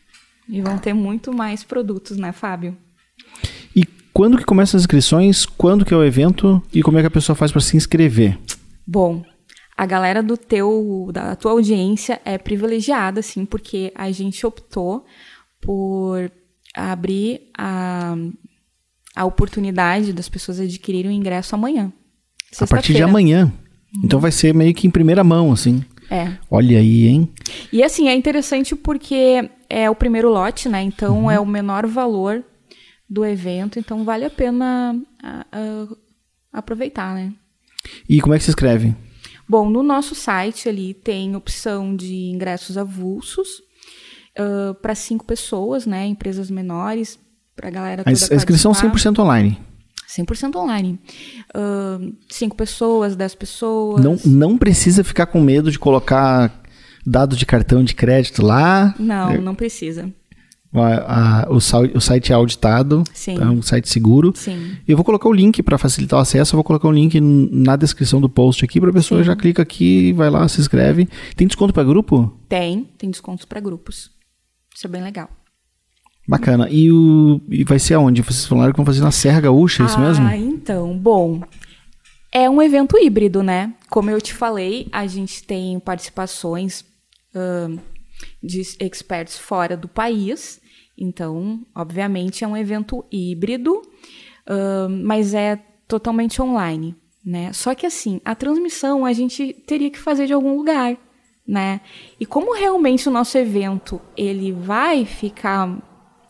E vão ter muito mais produtos, né, Fábio? E quando que começam as inscrições? Quando que é o evento? E como é que a pessoa faz para se inscrever? Bom, a galera do teu, da tua audiência é privilegiada, sim, porque a gente optou por abrir a, a oportunidade das pessoas adquirirem o ingresso amanhã. A partir de Sexta-feira. amanhã. Então vai ser meio que em primeira mão, assim. É. Olha aí, hein? E assim, é interessante porque é o primeiro lote, né? Então Uhum. é o menor valor do evento, então vale a pena a- a- aproveitar, né? E como é que se inscreve? Bom, no nosso site ali tem opção de ingressos avulsos para cinco pessoas, né? Empresas menores, para a galera A, toda ins- a inscrição participar. cem por cento online. cem por cento online. Uh, cinco pessoas, dez pessoas. Não, não precisa ficar com medo de colocar dado de cartão de crédito lá. Não, É, não precisa. a- a- o, sal- o site é auditado. Sim. É um site seguro. Sim. Eu vou colocar o link para facilitar o acesso. Eu vou colocar o link n- na descrição do post aqui para a pessoa Sim. já clica aqui, vai lá, se inscreve. Tem desconto para grupo? Tem, tem descontos para grupos. Isso é bem legal. Bacana. E, o, e vai ser aonde? Vocês falaram que vão fazer na Serra Gaúcha, é isso mesmo? Ah, então, bom, é um evento híbrido, né? Como eu te falei, a gente tem participações ahn, de experts fora do país, então, obviamente, é um evento híbrido, ahn, mas é totalmente online, né? Só que assim, a transmissão a gente teria que fazer de algum lugar, né? E como realmente o nosso evento ele vai ficar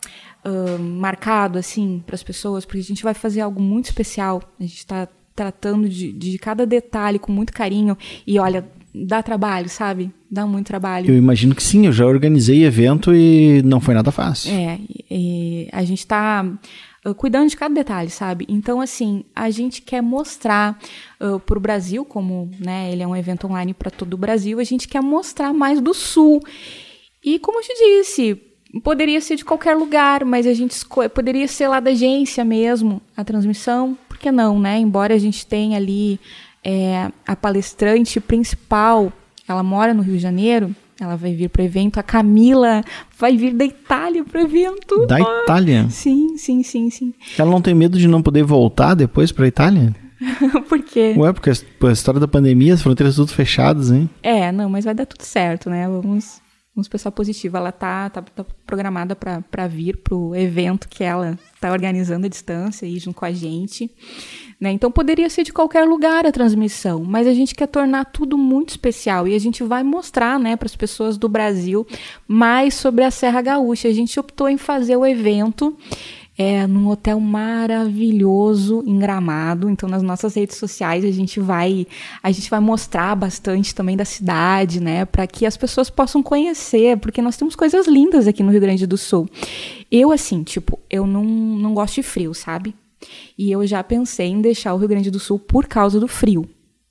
Uh, marcado assim para as pessoas, porque a gente vai fazer algo muito especial, a gente está tratando de, de cada detalhe com muito carinho e olha, dá trabalho, sabe? Dá muito trabalho. Eu imagino que sim, eu já organizei evento e não foi nada fácil. É, e, e a gente está uh, cuidando de cada detalhe, sabe? Então, assim, a gente quer mostrar uh, para o Brasil, como, né, ele é um evento online para todo o Brasil, a gente quer mostrar mais do Sul. E como eu te disse, poderia ser de qualquer lugar, mas a gente esco- poderia ser lá da agência mesmo, a transmissão, por que não, né? Embora a gente tenha ali é, a palestrante principal, ela mora no Rio de Janeiro, ela vai vir para o evento, a Camila vai vir da Itália para o evento. Da Ah, Itália? Sim, sim, sim, sim. Ela não tem medo de não poder voltar depois pra Itália? Por quê? Ué, porque a, a história da pandemia, as fronteiras tudo fechadas, hein? É, não, mas vai dar tudo certo, né? Vamos, vamos pensar positivo. Ela tá, tá, tá programada para vir pro evento que ela tá organizando à distância aí junto com a gente, né? Então poderia ser de qualquer lugar a transmissão, mas a gente quer tornar tudo muito especial e a gente vai mostrar, né, para as pessoas do Brasil mais sobre a Serra Gaúcha. A gente optou em fazer o evento É, num hotel maravilhoso em Gramado. Então, nas nossas redes sociais, a gente vai, a gente vai mostrar bastante também da cidade, né? Para que as pessoas possam conhecer, porque nós temos coisas lindas aqui no Rio Grande do Sul. Eu, assim, tipo, eu não, não gosto de frio, sabe? E eu já pensei em deixar o Rio Grande do Sul por causa do frio.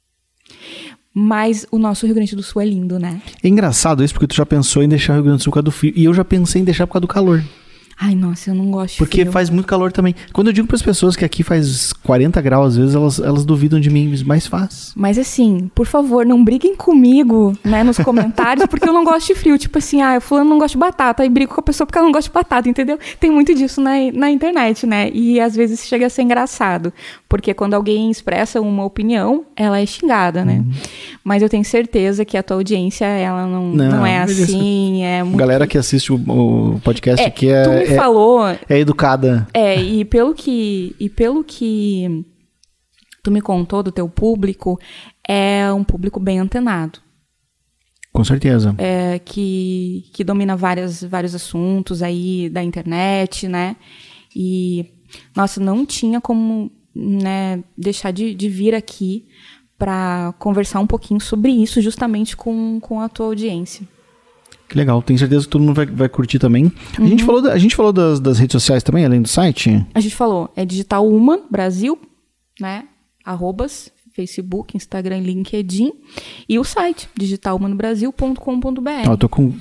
Mas o nosso Rio Grande do Sul é lindo, né? É engraçado isso, porque tu já pensou em deixar o Rio Grande do Sul por causa do frio. E eu já pensei em deixar por causa do calor. Ai, nossa, eu não gosto de Porque frio. faz muito calor também. Quando eu digo para as pessoas que aqui faz quarenta graus, às vezes elas, elas duvidam de mim, mas faz. Mas assim, por favor, não briguem comigo, né, nos comentários, porque eu não gosto de frio. Tipo assim, ah, fulano não gosta de batata, aí brigo com a pessoa porque ela não gosta de batata, entendeu? Tem muito disso na, na internet, né? E às vezes chega a ser engraçado, porque quando alguém expressa uma opinião, ela é xingada, né? Uhum. Mas eu tenho certeza que a tua audiência, ela não, não, não é assim, é muito... Galera que assiste o, o podcast é, aqui é... Tu me é, falou... É educada. É, e pelo que... E pelo que tu me contou do teu público, é um público bem antenado. Com certeza. É, que, que domina várias, vários assuntos aí da internet, né? E, nossa, não tinha como, né, deixar de, de vir aqui para conversar um pouquinho sobre isso, justamente com, com a tua audiência. Que legal. Tenho certeza que todo mundo vai, vai curtir também. Uhum. A gente falou, da, a gente falou das, das redes sociais também, além do site? A gente falou. É Digital Human Brasil, né? Arrobas, Facebook, Instagram, LinkedIn. E o site, digital human brasil ponto com ponto b r. Eu tô com um,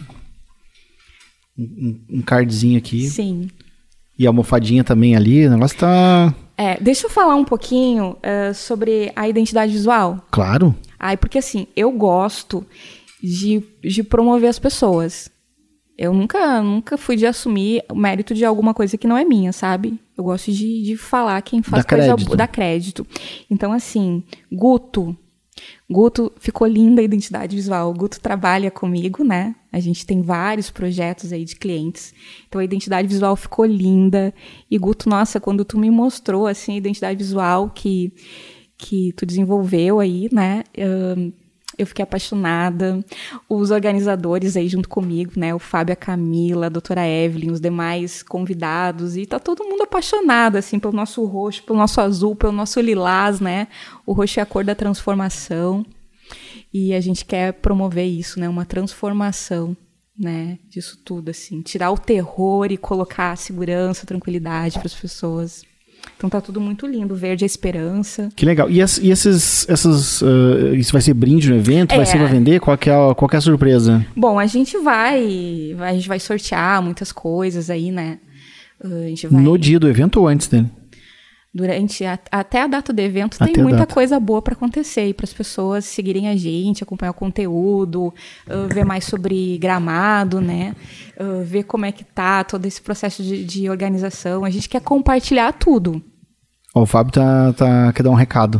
um, um cardzinho aqui. Sim. E a almofadinha também ali. O negócio tá... É, deixa eu falar um pouquinho uh, sobre a identidade visual. Claro. Ai, porque assim, eu gosto de, de promover as pessoas. Eu nunca, nunca fui de assumir o mérito de alguma coisa que não é minha, sabe? Eu gosto de, de falar quem faz dá coisa crédito. boa, dá crédito. Então, assim, Guto. Guto, ficou linda a identidade visual. O Guto trabalha comigo, né? A gente tem vários projetos aí de clientes. Então, a identidade visual ficou linda. E, Guto, nossa, quando tu me mostrou, assim, a identidade visual que, que tu desenvolveu aí, né? Uh, eu fiquei apaixonada. Os organizadores aí junto comigo, né? O Fábio, a Camila, a doutora Evelyn, os demais convidados. E tá todo mundo apaixonado, assim, pelo nosso roxo, pelo nosso azul, pelo nosso lilás, né? O roxo é a cor da transformação. E a gente quer promover isso, né? Uma transformação, né? Disso tudo, assim. Tirar o terror e colocar a segurança, a tranquilidade para as pessoas. Então tá tudo muito lindo, verde a esperança. Que legal. E, as, e esses, essas, uh, isso vai ser brinde no evento? É. Vai ser pra vender? Qual que, é a, qual que é a surpresa? Bom, a gente vai, a gente vai sortear muitas coisas aí, né? Uh, a gente vai... No dia do evento ou antes dele? Durante a, até a data do evento Até tem muita data. coisa boa para acontecer, para as pessoas seguirem a gente, acompanhar o conteúdo, uh, ver mais sobre Gramado, né? Uh, ver como é que tá todo esse processo de, de organização. A gente quer compartilhar tudo. Ó, o Fábio tá, tá, quer dar um recado.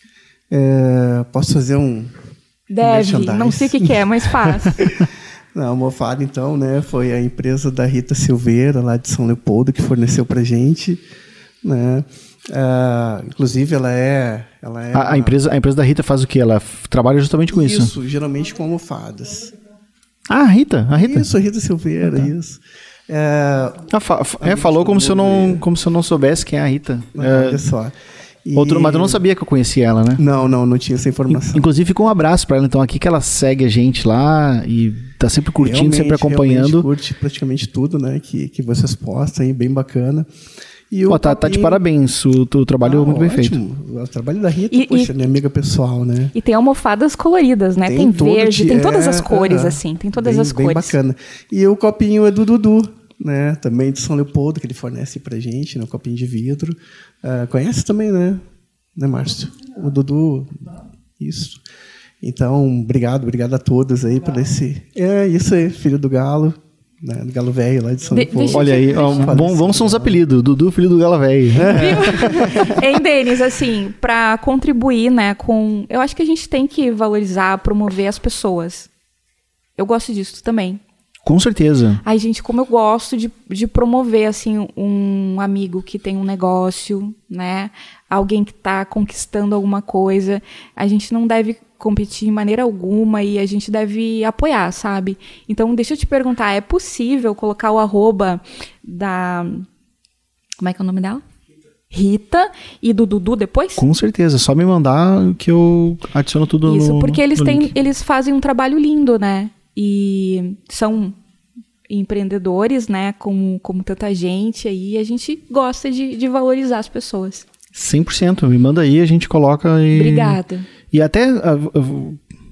É, posso fazer um Deve, merchandise? não sei o que, que é, mas faz. Não, a almofada, então, né, foi a empresa da Rita Silveira, lá de São Leopoldo, que forneceu pra gente, né? Uh, inclusive, ela é... Ela é A, uma... a, empresa, a empresa da Rita faz o quê? Ela f- trabalha justamente com isso? Isso, geralmente com almofadas. Ah, a Rita, a Rita. Isso, a Rita Silveira, tá. Isso. É, Ah, fa- fa- é, falou como se, eu não, como se eu não soubesse quem é a Rita. não, É, olha só. E... outro, mas eu não sabia que eu conhecia ela, né? Não, não, não tinha essa informação. Inclusive, fica um abraço pra ela, então, aqui que ela segue a gente lá e tá sempre curtindo, Realmente, sempre acompanhando. realmente curte praticamente tudo, né, que, que vocês postam aí, bem bacana. E Pô, tá, tá de parabéns, o teu trabalho é Ah, muito bem feito. ótimo. O trabalho da Rita, E- poxa, e- minha amiga pessoal, né? E tem almofadas coloridas, né? Tem Tem, todo verde, de- tem todas as é, cores, aham. assim. Tem todas bem, as bem cores. bacana. E o copinho é do Dudu, né? Também de São Leopoldo, que ele fornece pra gente, né? Um copinho de vidro. Ah, conhece também, né? Né, Márcio? O Dudu, isso. Então, obrigado, obrigado a todos aí por esse... É, isso aí, filho do Galo, né? Do Galo Velho, lá de São De- Leopoldo. deixa- Olha aí, ó, Deixa- bom, bons são os apelidos. Dudu, filho do Galo Velho. Viu? Hein, Denis, assim, para contribuir, né, com... Eu acho que a gente tem que valorizar, promover as pessoas. Eu gosto disso também. Com certeza. Ai, gente, como eu gosto de, de promover, assim, um amigo que tem um negócio, né? Alguém que está conquistando alguma coisa. A gente não deve competir de maneira alguma e a gente deve apoiar, sabe? Então, deixa eu te perguntar, é possível colocar o arroba da... Como é que é o nome dela? Rita e do Dudu depois? Com certeza. Só me mandar que eu adiciono tudo Isso, no porque eles no têm, link. eles fazem um trabalho lindo, né? E são empreendedores, né? Como, como tanta gente aí, a gente gosta de, de valorizar as pessoas. cem por cento. Me manda aí, a gente coloca e... Obrigada. E até... uh, uh,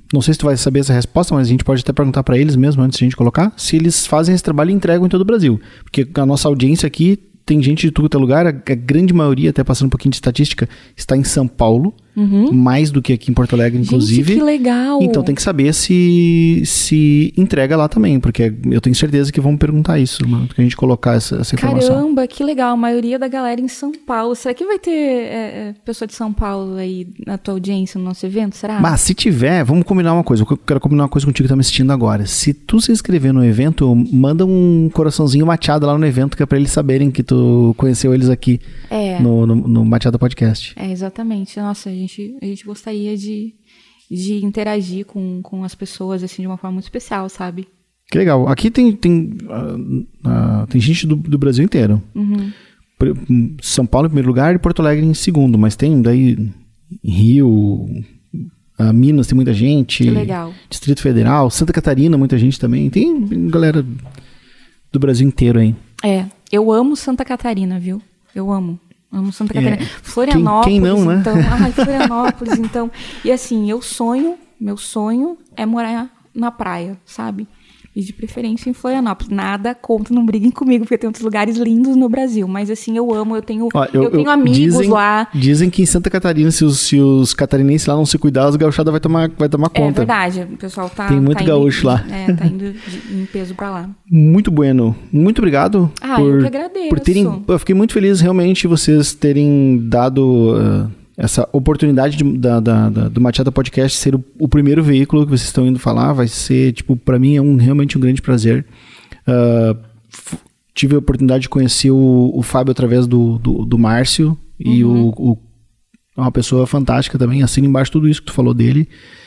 não sei se tu vai saber essa resposta, mas a gente pode até perguntar para eles mesmo, antes de a gente colocar, se eles fazem esse trabalho e entregam em todo o Brasil. Porque a nossa audiência aqui tem gente de tudo quanto é lugar, a, a grande maioria, até passando um pouquinho de estatística, está em São Paulo, uhum. mais do que aqui em Porto Alegre, inclusive. Gente, que legal! Então tem que saber se, se entrega lá também, porque eu tenho certeza que vão perguntar isso, mano, que a gente colocar essa, essa informação. Caramba, que legal! A maioria da galera em São Paulo. Será que vai ter é, pessoa de São Paulo aí na tua audiência no nosso evento? Será? Mas se tiver, vamos combinar uma coisa. Eu quero combinar uma coisa contigo que tá me assistindo agora. Se tu se inscrever no evento, manda um coraçãozinho Machada lá no evento, que é pra eles saberem que tu conheceu eles aqui é. no, no, no Machada Podcast. É, exatamente. Nossa, a gente, a gente gostaria de, de interagir com, com as pessoas assim, de uma forma muito especial, sabe? Que legal. Aqui tem, tem, uh, uh, tem gente do, do Brasil inteiro. Uhum. São Paulo em primeiro lugar e Porto Alegre em segundo. Mas tem daí Rio, uh, Minas tem muita gente. Que legal. Distrito Federal, Santa Catarina muita gente também. Tem galera do Brasil inteiro aí. É. Eu amo Santa Catarina, viu? Eu amo. Amo Santa Catarina. É. Florianópolis, quem, quem não, né? então. Ai, Florianópolis, então. E assim, eu sonho, meu sonho é morar na praia, sabe? E de preferência em Florianópolis. Nada contra, não briguem comigo, porque tem outros lugares lindos no Brasil. Mas assim, eu amo, eu tenho, Ó, eu, eu tenho eu, amigos dizem, lá. Dizem que em Santa Catarina, se os, se os catarinenses lá não se cuidar, as gauchadas vai tomar, vai tomar conta. É verdade, o pessoal tá... Tem muito tá gaúcho indo, lá. É, tá indo de, em peso pra lá. Muito bueno. Muito obrigado. Ah, por, eu que agradeço. Por terem, eu fiquei muito feliz realmente vocês terem dado... Uh, essa oportunidade de, da, da, da, do Machada Podcast ser o, o primeiro veículo que vocês estão indo falar, vai ser, tipo, pra mim é um, realmente um grande prazer. Uh, f- tive a oportunidade de conhecer o, o Fábio através do, do, do Márcio, uhum. e o, o, é uma pessoa fantástica também, assina embaixo tudo isso que tu falou dele,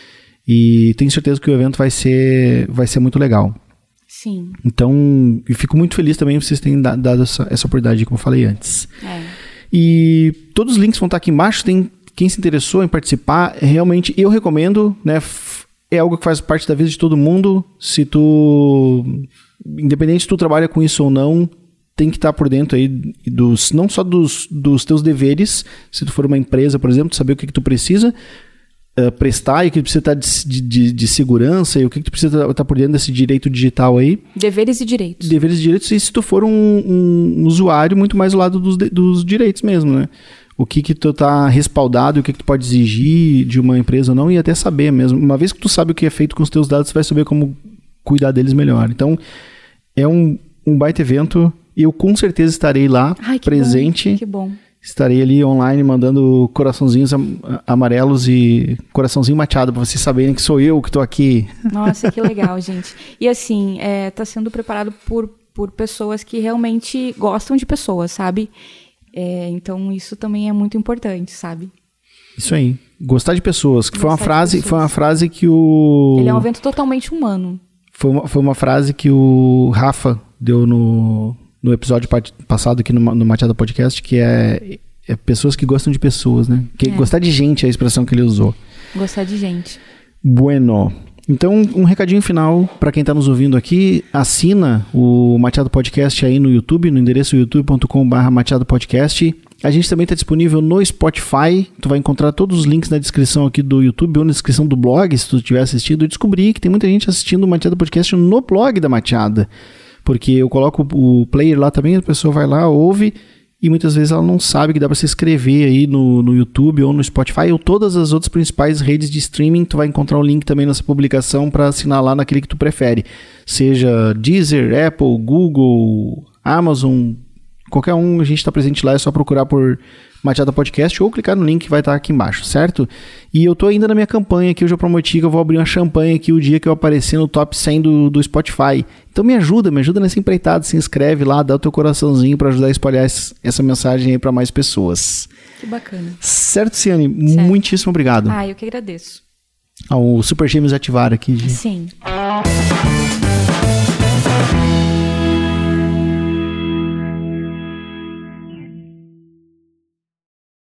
e tenho certeza que o evento vai ser, vai ser muito legal. Sim. Então, eu fico muito feliz também que vocês tenham dado essa, essa oportunidade, como eu falei antes. É. E todos os links vão estar aqui embaixo. Tem quem se interessou em participar, realmente eu recomendo, né? É algo que faz parte da vida de todo mundo. Se tu, independente se tu trabalha com isso ou não, tem que estar por dentro aí dos, não só dos, dos teus deveres, se tu for uma empresa, por exemplo, saber o que, que tu precisa uh, prestar e o que tu precisa estar de, de, de segurança e o que, que tu precisa estar por dentro desse direito digital aí. Deveres e direitos. Deveres e direitos, e se tu for um, um usuário, muito mais do lado dos, dos direitos mesmo, né? O que que tu tá respaldado, o que que tu pode exigir de uma empresa ou não, e até saber mesmo. Uma vez que tu sabe o que é feito com os teus dados, você vai saber como cuidar deles melhor. Então, é um, um baita evento. Eu com certeza estarei lá, Ai, que presente. Bom, que bom. Estarei ali online mandando coraçãozinhos am- amarelos e coraçãozinho Machada pra vocês saberem que sou eu que tô aqui. Nossa, que legal, gente. E assim, é, tá sendo preparado por, por pessoas que realmente gostam de pessoas, sabe? É, então isso também é muito importante, sabe? Isso aí. Gostar de pessoas. Que foi uma Gostar de frase, pessoas. foi uma frase que o... Ele é um evento totalmente humano. Foi uma, foi uma frase que o Rafa deu no, no episódio pat- passado aqui no, no Machada Podcast, que é, é pessoas que gostam de pessoas, né? Que É. Gostar de gente é a expressão que ele usou. Gostar de gente. Bueno. Então, um recadinho final para quem está nos ouvindo aqui. Assina o Machado Podcast aí no YouTube, no endereço youtube ponto com barra Machado Podcast. A gente também está disponível no Spotify. Tu vai encontrar todos os links na descrição aqui do YouTube ou na descrição do blog, se tu estiver assistindo. Eu descobri que tem muita gente assistindo o Machado Podcast no blog da Machada. Porque eu coloco o player lá também, a pessoa vai lá, ouve, e muitas vezes ela não sabe que dá para se inscrever aí no, no YouTube ou no Spotify ou todas as outras principais redes de streaming. Tu vai encontrar o link também nessa publicação para assinar lá naquele que tu prefere. Seja Deezer, Apple, Google, Amazon, qualquer um, a gente está presente lá, é só procurar por Machada Podcast ou clicar no link que vai estar aqui embaixo, certo? E eu tô ainda na minha campanha que eu já prometi que eu vou abrir uma champanhe aqui o dia que eu aparecer no top cem do, do Spotify. Então me ajuda, me ajuda nessa empreitada, se inscreve lá, dá o teu coraçãozinho para ajudar a espalhar esse, essa mensagem aí para mais pessoas. Que bacana. Certo, Ciane? Certo. Muitíssimo obrigado. Ah, eu que agradeço. Ao Super Gêmeos ativar aqui. De... Sim.